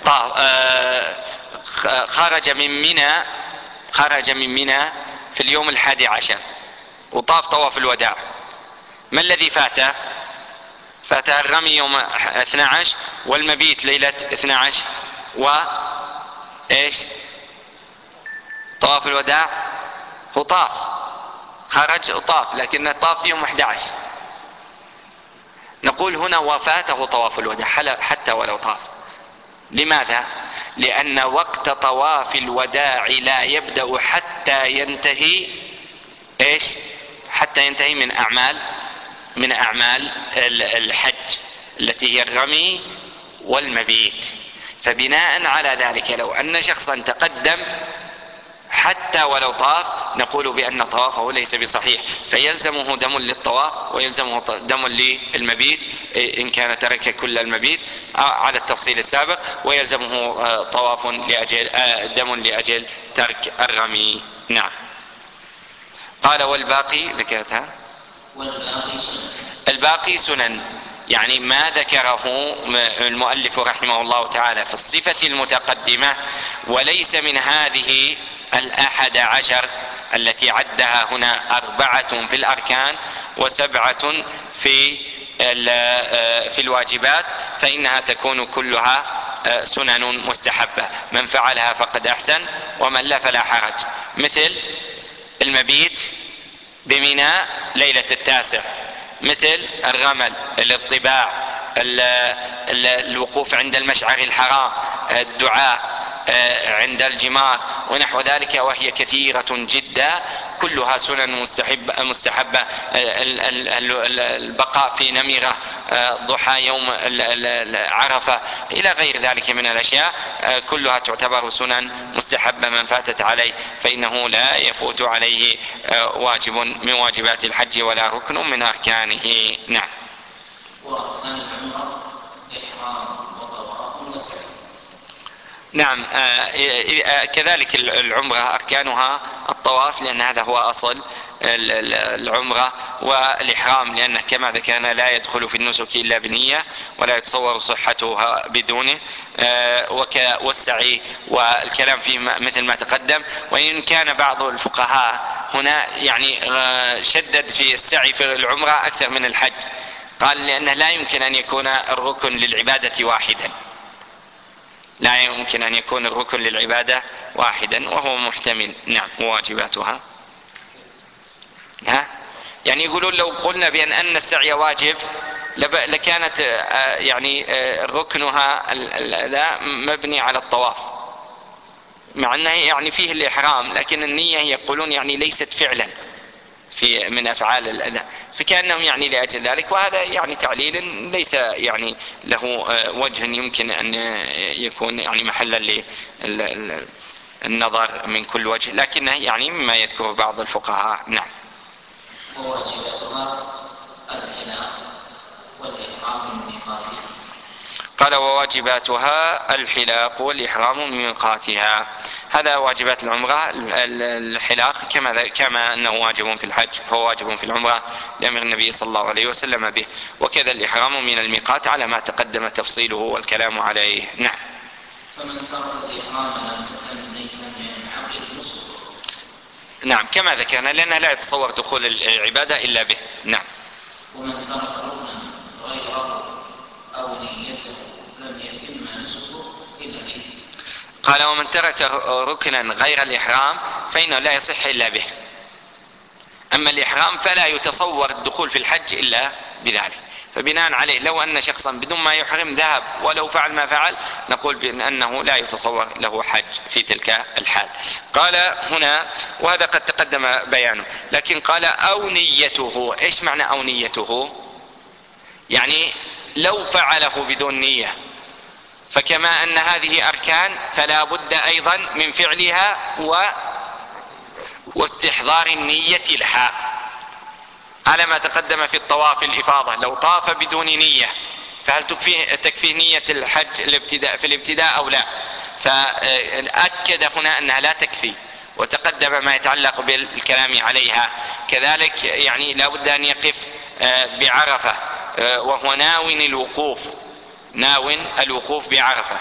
خرج من منى في اليوم 11 وطاف طواف الوداع، ما الذي فاته الرمي يوم 12 والمبيت ليلة 12 طواف الوداع هو طاف، خرج وطاف، لكن طاف يوم 11. نقول هنا وفاته طواف الوداع حتى ولو طاف. لماذا؟ لأن وقت طواف الوداع لا يبدأ حتى ينتهي إيش؟ حتى ينتهي من أعمال الحج التي هي الرمي والمبيت. فبناء على ذلك لو أن شخصا تقدم حتى ولو طاف نقول بأن طوافه ليس بصحيح، فيلزمه دم للطواف ويلزمه دم للمبيت إن كان ترك كل المبيت على التفصيل السابق، ويلزمه طواف دم لأجل ترك الرمي. نعم. قال والباقي ذكرتها، الباقي سنن، يعني ما ذكره المؤلف رحمه الله تعالى في الصفة المتقدمة، وليس من هذه 11 التي عدها هنا 4 في الأركان و7 في الواجبات، فإنها تكون كلها سنن مستحبة، من فعلها فقد أحسن ومن لا فلا حرج. مثل المبيت بمنى ليلة 9، مثل الرمل، الاضطباع، الوقوف عند المشعر الحرام، الدعاء عند الجمار ونحو ذلك، وهي كثيرة جدا كلها سنن مستحبة. البقاء في نمرة ضحى يوم عرفة إلى غير ذلك من الأشياء كلها تعتبر سنن مستحبة، من فاتت عليه فإنه لا يفوت عليه واجب من واجبات الحج ولا ركن من أركانه. نعم. وأركان العمرة إحرام وطواف وسعي. نعم. كذلك العمرة أركانها الطواف، لأن هذا هو أصل العمرة، والإحرام لأنه كما ذكرنا لا يدخل في النسك إلا بنية ولا يتصور صحتها بدونه، والسعي والكلام فيه مثل ما تقدم. وإن كان بعض الفقهاء هنا يعني شدد في السعي في العمرة أكثر من الحج، قال لأنه لا يمكن أن يكون الركن للعبادة واحدا، لا يمكن أن يكون الركن للعبادة واحدا وهو محتمل. نعم. واجباتها يعني يقولون لو قلنا بأن السعي واجب لكانت يعني ركنها لا مبني على الطواف، مع أنه يعني فيه الإحرام، لكن النية يقولون يعني ليست فعلا من أفعال الأداء، فكأنهم يعني لأجل ذلك. وهذا يعني تعليل ليس يعني له وجه يمكن أن يكون يعني محلا للنظر من كل وجه، لكنه يعني مما يذكر بعض الفقهاء. نعم. وواجباتها الحلاق والإحرام من ميقاتها. قال وواجباتها الحلاق والإحرام من ميقاتها. هذا واجبات العمرة. الحلاق كما أنه واجب في الحج فهو واجب في العمرة لأمر النبي صلى الله عليه وسلم به، وكذا الإحرام من الميقات على ما تقدم تفصيله والكلام عليه. نعم. فمن ترك الإحرام لم ينعقد نسكه. نعم كما ذكرنا، لأنه لا يتصور دخول العبادة إلا به. نعم. ومن ترك ركنا غيره أو نيته لم يتم نسكه إلا به. قال ومن ترك ركنا غير الإحرام فإنه لا يصح إلا به. أما الإحرام فلا يتصور الدخول في الحج إلا بذلك، فبناء عليه لو أن شخصا بدون ما يحرم ذهب ولو فعل ما فعل نقول بأنه لا يتصور له حج في تلك الحال. قال هنا وهذا قد تقدم بيانه، لكن قال أو نيته. إيش معنى أو نيته؟ يعني لو فعله بدون نية، فكما أن هذه أركان فلا بد أيضا من فعلها واستحضار النية لها، على ما تقدم في الطواف الإفاضة. لو طاف بدون نية فهل تكفيه نية الحج في الابتداء أو لا؟ فأكد هنا أنها لا تكفي، وتقدم ما يتعلق بالكلام عليها. كذلك يعني لا بد أن يقف بعرفة وهو ناو الوقوف بعرفة،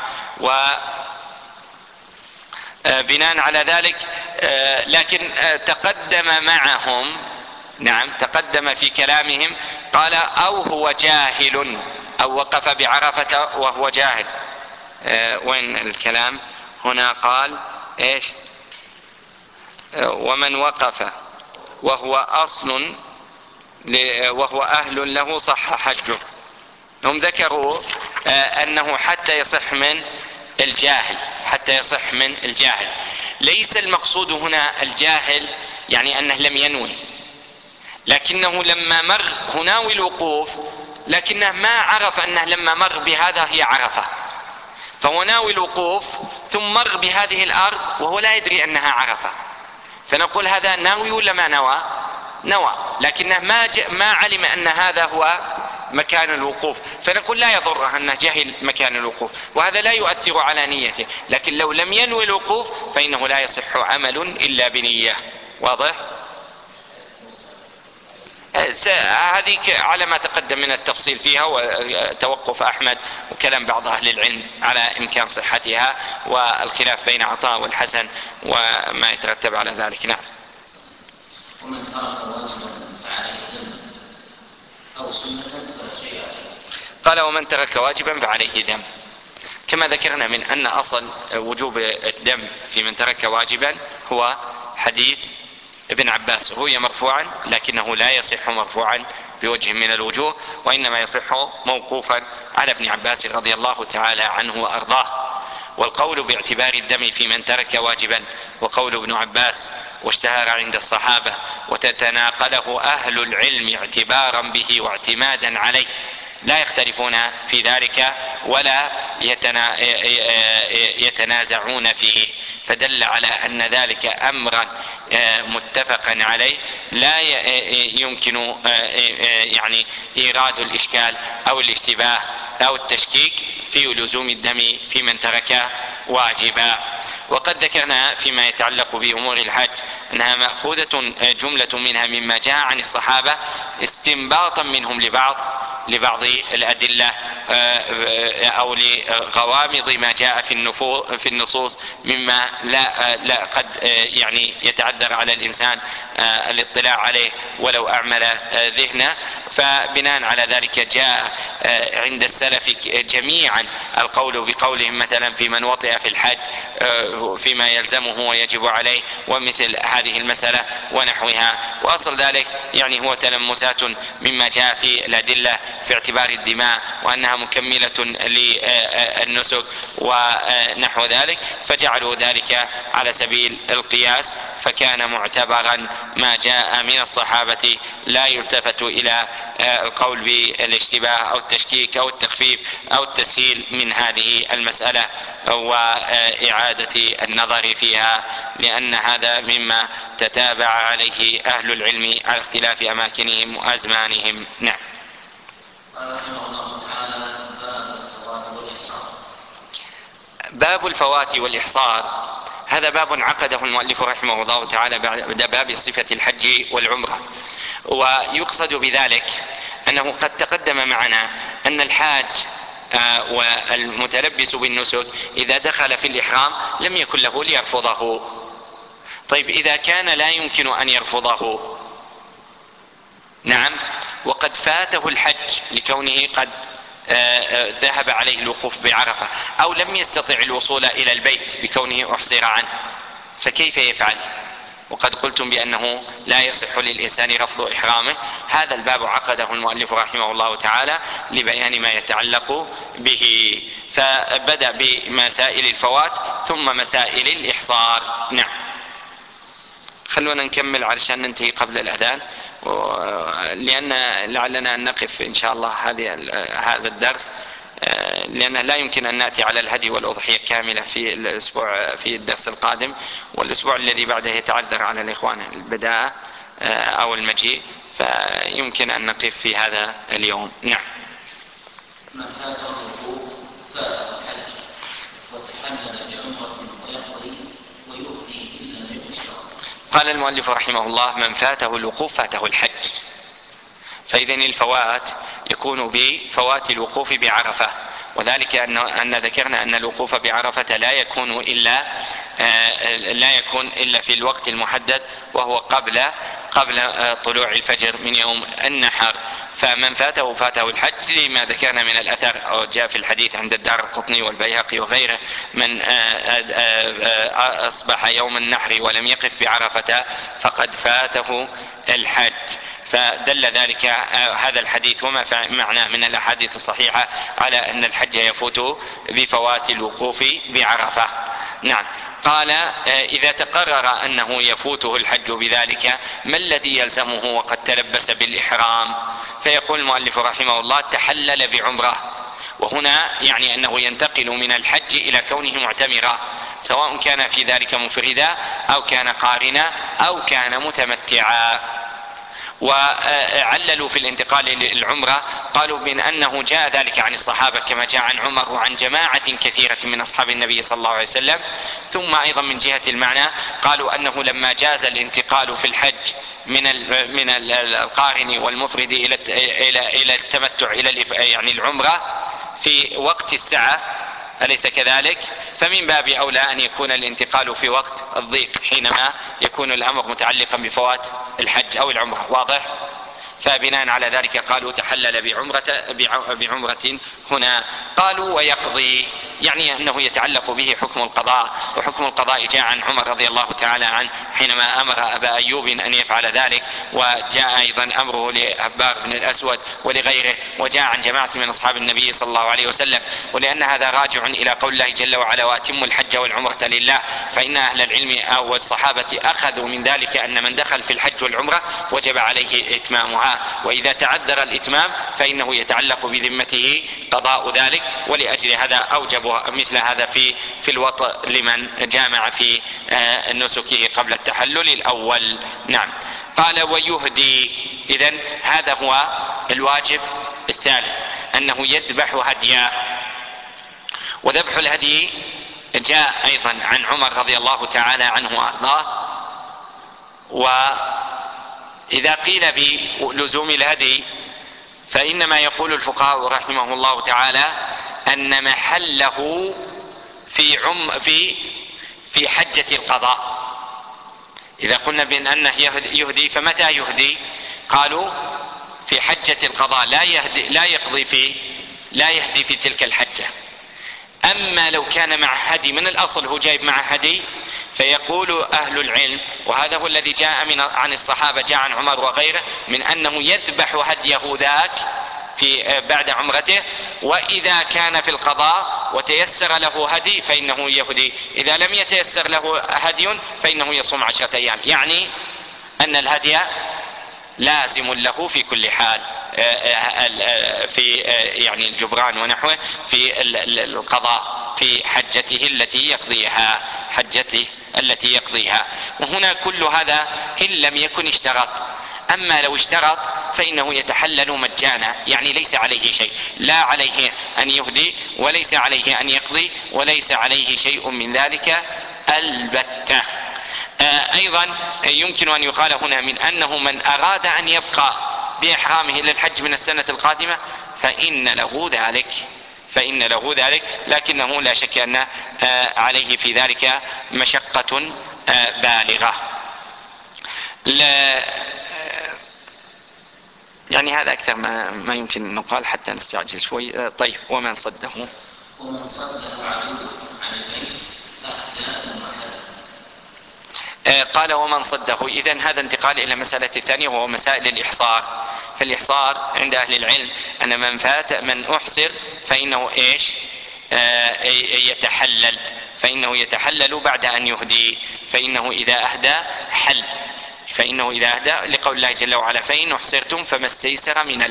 وبناء على ذلك لكن تقدم معهم. نعم تقدم في كلامهم قال أو هو جاهل أو وقف بعرفة وهو جاهل. وين الكلام هنا؟ قال إيش؟ ومن وقف وهو أصل وهو أهل له صح حجه. هم ذكروا أنه حتى يصح من الجاهل، ليس المقصود هنا الجاهل يعني أنه لم ينوي، لكنه لما مر هناوي الوقوف لكنه ما عرف أنه لما مر بهذا هي عرفة، فهو ناوي الوقوف ثم مر بهذه الأرض وهو لا يدري أنها عرفة، فنقول هذا ناوي ولا ما نوى، لكنه ما علم أن هذا هو مكان الوقوف، فنقول لا يضره أنه جهل مكان الوقوف، وهذا لا يؤثر على نيته. لكن لو لم ينوي الوقوف فإنه لا يصح عمل إلا بنية. واضح؟ هذه على ما تقدم من التفصيل فيها، وتوقف أحمد وكلام بعض أهل العلم على إمكان صحتها، والخلاف بين عطاء والحسن وما يترتب على ذلك. نعم. ومن ترك واجبا فعليه دم أو سنة فلا شيء عليه. قال ومن ترك واجبا فعليه دم، كما ذكرنا من أن أصل وجوب الدم في من ترك واجبا هو حديث ابن عباس، هو مرفوعا لكنه لا يصح مرفوعا بوجه من الوجوه، وإنما يصح موقوفا على ابن عباس رضي الله تعالى عنه وأرضاه. والقول باعتبار الدم في من ترك واجبا وقول ابن عباس واشتهر عند الصحابة وتتناقله أهل العلم اعتبارا به واعتمادا عليه، لا يختلفون في ذلك ولا يتنازعون فيه، فدل على أن ذلك أمرا متفقا عليه لا يمكن يعني إيراد الإشكال أو الاشتباه أو التشكيك في لزوم الدم في من ترك واجبا. وقد ذكرنا فيما يتعلق بأمور الحج أنها مأخوذة جملة منها مما جاء عن الصحابة استنباطا منهم لبعض الأدلة أو لغوامض ما جاء في النصوص مما لا قد يعني يتعذر على الإنسان الاطلاع عليه ولو أعمل ذهنه. فبناء على ذلك جاء عند السلف جميعا القول بقولهم مثلا في من وطئ في الحج فيما يلزمه ويجب عليه ومثل هذه المسألة ونحوها. وأصل ذلك يعني هو تلمسات مما جاء في الأدلة في اعتبار الدماء وأنها مكملة للنسك ونحو ذلك، فجعلوا ذلك على سبيل القياس، فكان معتبرا ما جاء من الصحابة، لا يلتفت إلى القول بالاشتباه أو التشكيك أو التخفيف أو التسهيل من هذه المسألة وإعادة النظر فيها، لأن هذا مما تتابع عليه أهل العلم على اختلاف أماكنهم وأزمانهم. نعم. باب الفوات والإحصار هذا باب عقده المؤلف رحمه الله تعالى بعد باب صفة الحج والعمرة، ويقصد بذلك أنه قد تقدم معنا أن الحاج والمتلبس بالنسك إذا دخل في الإحرام لم يكن له ليرفضه. طيب إذا كان لا يمكن أن يرفضه، نعم، وقد فاته الحج لكونه قد ذهب عليه الوقوف بعرفة أو لم يستطع الوصول إلى البيت بكونه أحصر عنه، فكيف يفعل؟ وقد قلتم بأنه لا يصح للإنسان رفض إحرامه. هذا الباب عقده المؤلف رحمه الله تعالى لبيان ما يتعلق به، فبدأ بمسائل الفوات ثم مسائل الإحصار. نعم. خلونا نكمل علشان ننتهي قبل الأذان، لأن لعلنا أن نقف إن شاء الله هذا الدرس، لأنه لا يمكن أن نأتي على الهدي والأضحية كاملة في الأسبوع في الدرس القادم، والأسبوع الذي بعده يتعذر على الإخوان البداءة أو المجيء، فيمكن أن نقف في هذا اليوم. نعم. من فاته الوقوف فاته الحج وتحلل بعمرة ويقضي ويؤذي إن لم يكن شرطا. قال المؤلف رحمه الله من فاته الوقوف فاته الحج، فإذن الفوات يكون بفوات الوقوف بعرفة، وذلك أن ذكرنا أن الوقوف بعرفة لا يكون إلا في الوقت المحدد وهو قبل قبل طلوع الفجر من يوم النحر، فمن فاته فاته الحج لما ذكرنا من الأثر، أو جاء في الحديث عند الدارقطني والبيهقي وغيره: من أصبح يوم النحر ولم يقف بعرفة فقد فاته الحج. فدل ذلك هذا الحديث وما معناه من الأحاديث الصحيحة على أن الحج يفوت بفوات الوقوف بعرفة. نعم. قال: إذا تقرر أنه يفوته الحج بذلك ما الذي يلزمه وقد تلبس بالإحرام؟ فيقول المؤلف رحمه الله: تحلل بعمرة. وهنا يعني أنه ينتقل من الحج إلى كونه معتمرا، سواء كان في ذلك مفردا أو كان قارنا أو كان متمتعا. وعللوا في الانتقال للعمرة قالوا من أنه جاء ذلك عن الصحابة كما جاء عن عمر وعن جماعة كثيرة من أصحاب النبي صلى الله عليه وسلم. ثم أيضا من جهة المعنى قالوا أنه لما جاز الانتقال في الحج من القارن والمفرد إلى التمتع يعني العمرة في وقت السعة، أليس كذلك؟ فمن باب أولى أن يكون الانتقال في وقت الضيق حينما يكون الأمر متعلقا بفوات الحج أو العمرة. واضح؟ فبناء على ذلك قالوا تحلل بعمرة هنا. قالوا ويقضي، يعني أنه يتعلق به حكم القضاء، وحكم القضاء جاء عن عمر رضي الله تعالى عنه حينما أمر أبا أيوب أن يفعل ذلك، وجاء أيضا أمره لعبار بن الأسود ولغيره، وجاء عن جماعة من أصحاب النبي صلى الله عليه وسلم. ولأن هذا راجع إلى قول الله جل وعلا: وأتموا الحج والعمرة لله. فإن أهل العلم أو الصحابة أخذوا من ذلك أن من دخل في الحج والعمرة وجب عليه إتمامها، وإذا تعذر الإتمام فإنه يتعلق بذمته قضاء ذلك. ولأجل هذا أوجبوا مثل هذا في الوطء لمن جامع في نسكه قبل التحلل الأول. نعم. قال ويهدي. إذن هذا هو الواجب الثالث، أنه يذبح هديا. وذبح الهدي جاء أيضا عن عمر رضي الله تعالى عنه وأرضاه. وإذا قيل بلزوم الهدي فإنما يقول الفقهاء رحمه الله تعالى أن محله في حجة القضاء. إذا قلنا بأنه يهدي فمتى يهدي؟ قالوا في حجة القضاء، لا يهدي في تلك الحجة. أما لو كان مع هدي من الأصل هو جايب مع هدي، فيقول أهل العلم، وهذا هو الذي جاء عن الصحابة، جاء عن عمر وغيره، من أنه يذبح هديه ذاك بعد عمرته. وإذا كان في القضاء وتيسر له هدي فإنه يهدي، إذا لم يتيسر له هدي فإنه يصوم 10 أيام. يعني أن الهدي لازم له في كل حال، في يعني الجبران ونحوه، في القضاء في حجته التي يقضيها. وهنا كل هذا إن لم يكن اشترط. أما لو اشترط فإنه يتحلل مجانا، يعني ليس عليه شيء، لا عليه أن يهدي وليس عليه أن يقضي وليس عليه شيء من ذلك البتة. أيضا يمكن أن يقال هنا من أنه من أراد أن يبقى بإحرامه للحج من السنة القادمة فإن له ذلك، لكنه لا شك أن عليه في ذلك مشقة بالغة. يعني هذا أكثر ما يمكن أن نقال حتى نستعجل شوي. طيب. ومن صده عدو عن البيت قال ومن صده. إذن هذا انتقال إلى مسألة ثانية وهو مسائل الإحصار. فالإحصار عند أهل العلم أن من أحصر فإنه يتحلل بعد أن يهدي. فإنه إذا أهدى حل، لقول الله جل وعلا: فإن أحصرتم فما استيسر من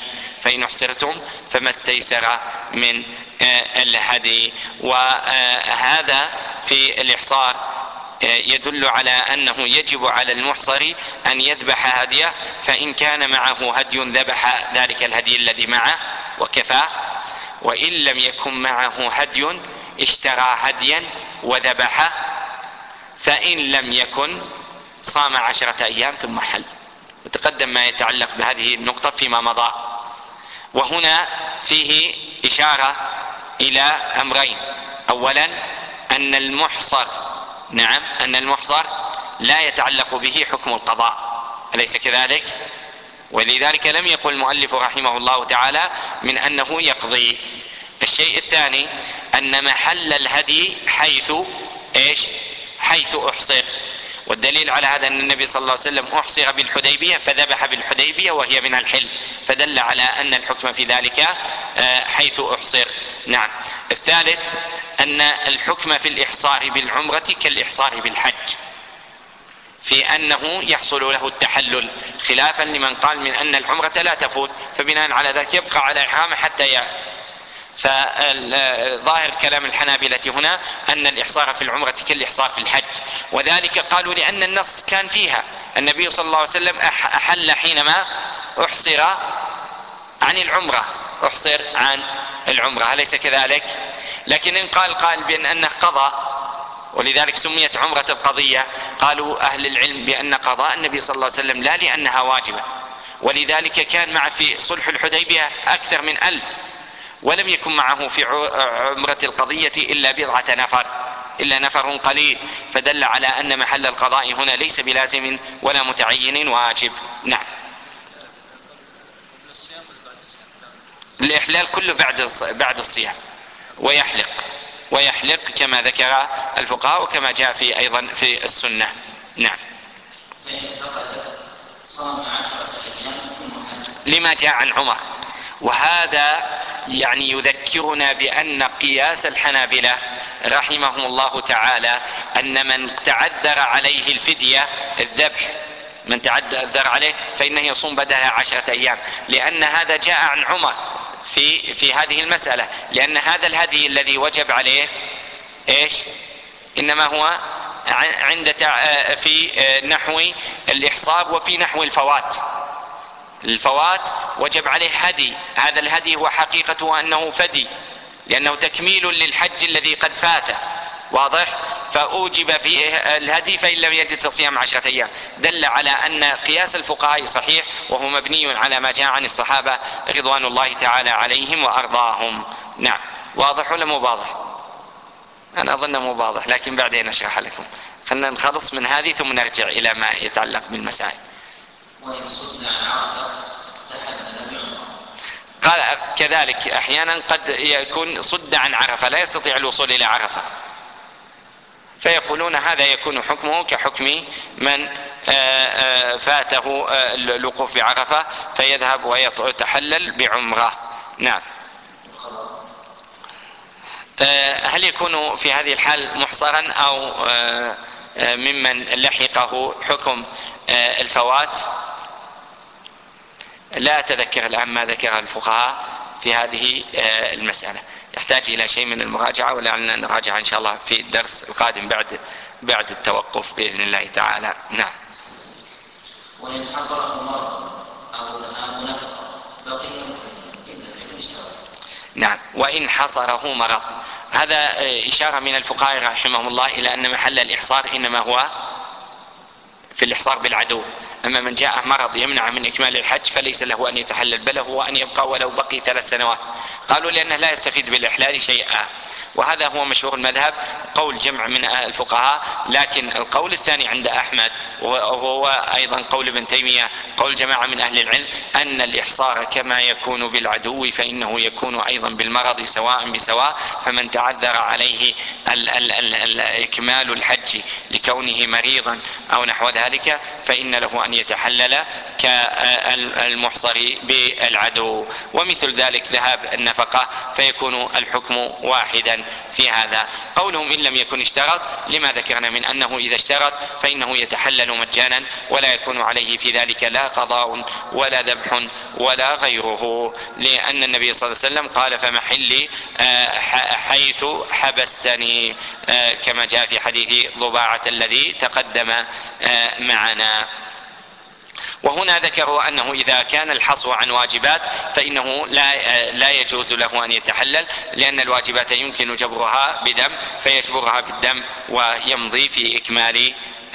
الهدي. وهذا في الإحصار يدل على أنه يجب على المحصر أن يذبح هديه، فإن كان معه هدي ذبح ذلك الهدي الذي معه وكفى، وإن لم يكن معه هدي اشترى هديا وذبحه، فإن لم يكن صام 10 أيام ثم حل. وتقدم ما يتعلق بهذه النقطة فيما مضى. وهنا فيه إشارة إلى أمرين: أولا أن المحصر لا يتعلق به حكم القضاء، أليس كذلك؟ ولذلك لم يقل المؤلف رحمه الله تعالى من أنه يقضي. الشيء الثاني أن محل الهدي حيث أحصر، والدليل على هذا أن النبي صلى الله عليه وسلم أحصر بالحديبية فذبح بالحديبية وهي من الحل، فدل على أن الحكم في ذلك حيث أحصر. نعم. الثالث أن الحكم في الإحصار بالعمرة كالإحصار بالحج، في أنه يحصل له التحلل، خلافا لمن قال من أن العمرة لا تفوت، فبناء على ذلك يبقى على إحرامه حتى فظاهر كلام الحنابلة هنا أن الإحصار في العمرة كالإحصار في الحج، وذلك قالوا لأن النص كان فيها النبي صلى الله عليه وسلم أحل حينما أحصر عن العمرة، أليس كذلك؟ لكن إن قال بأن أنه قضى، ولذلك سميت عمرة القضية، قالوا أهل العلم بأن قضاء النبي صلى الله عليه وسلم لا لأنها واجبة، ولذلك كان مع في صلح الحديبية أكثر من 1000، ولم يكن معه في عمرة القضية إلا نفر قليل، فدل على أن محل القضاء هنا ليس بلازم ولا متعين واجب. نعم. الإحلال كله بعد الصيام، ويحلق كما ذكر الفقهاء وكما جاء أيضا في السنة. نعم. لما جاء عن عمر، وهذا يعني يذكرنا بأن قياس الحنابلة رحمهم الله تعالى أن من تعذر عليه الفدية الذبح، من تعذر عليه فإنه يصوم بدلها 10 أيام، لأن هذا جاء عن عمر في هذه المسألة، لأن هذا الهدي الذي وجب عليه إنما هو في نحو الإحصار وفي نحو الفوات وجب عليه هدي، هذا الهدي هو حقيقته أنه فدي، لأنه تكميل للحج الذي قد فات، واضح؟ فأوجب فيه الهدي فإن لم يجد صيام 10 أيام، دل على أن قياس الفقهاء صحيح، وهو مبني على ما جاء عن الصحابة رضوان الله تعالى عليهم وأرضاهم. نعم. واضح ولا مو واضح؟ أنا أظن مو واضح، لكن بعدين أشرح لكم. خلنا نخلص من هذه ثم نرجع إلى ما يتعلق بالمسائل. قال كذلك أحيانا قد يكون صد عن عرفة، لا يستطيع الوصول إلى عرفة، فيقولون هذا يكون حكمه كحكم من فاته الوقوف بعرفة فيذهب ويتحلل بعمرة. نعم. هل يكون في هذه الحال محصرا أو ممن لحقه حكم الفوات؟ لا أتذكر الآن ما ذكر الفقهاء في هذه المسألة، يحتاج إلى شيء من المراجعة، ولعلنا نراجع إن شاء الله في الدرس القادم بعد التوقف بإذن الله تعالى. نعم. وإن حصل مرض أو نفقة بقي نعم. وإن حصره مرض، هذا إشارة من الفقهاء رحمهم الله إلى أن محل الإحصار إنما هو في الإحصار بالعدو، أما من جاء مرض يمنع من إكمال الحج فليس له أن يتحلل، بل هو أن يبقى ولو بقي 3 سنوات. قالوا لأنه لا يستفيد بالإحلال شيئا، وهذا هو مشهور المذهب، قول جمع من الفقهاء. لكن القول الثاني عند أحمد وهو أيضا قول ابن تيمية، قول جماعة من أهل العلم، أن الإحصار كما يكون بالعدو فإنه يكون أيضا بالمرض سواء بسواء، فمن تعذر عليه إكمال الحج لكونه مريضا أو نحو ذلك فإن له أن يتحلل كالمحصر بالعدو. ومثل ذلك ذهاب النفقة، فيكون الحكم واحدا في هذا. قولهم إن لم يكن اشترط، لما ذكرنا من أنه إذا اشترط فإنه يتحلل مجانا ولا يكون عليه في ذلك لا قضاء ولا ذبح ولا غيره، لأن النبي صلى الله عليه وسلم قال فمحلي حيث حبستني، كما جاء في حديث ضباعة الذي تقدم معنا. وهنا ذكروا أنه إذا كان الحصو عن واجبات فإنه لا يجوز له أن يتحلل، لأن الواجبات يمكن جبرها بدم فيجبرها بالدم ويمضي في إكمال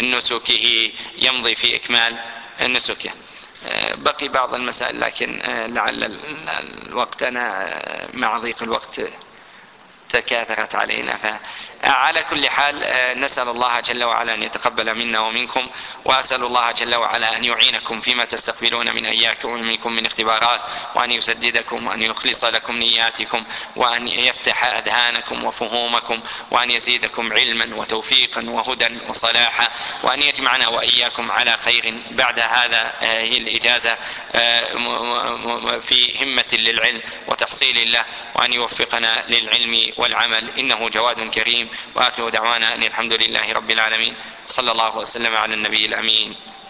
نسكه. بقي بعض المسائل، لكن لعل الوقت، أنا مع ضيق الوقت تكاثرت علينا. على كل حال نسأل الله جل وعلا أن يتقبل منا ومنكم، وأسأل الله جل وعلا أن يعينكم فيما تستقبلون من أياكم ومنكم من اختبارات، وأن يسددكم وأن يخلص لكم نياتكم، وأن يفتح أذهانكم وفهومكم، وأن يزيدكم علما وتوفيقا وهدى وصلاحا، وأن يجمعنا وإياكم على خير بعد هذا هي الإجازة في همة للعلم وتحصيل له، وأن يوفقنا للعلم والعمل إنه جواد كريم. وآخر دعوانا أن الحمد لله رب العالمين، صلى الله وسلم على النبي الأمين.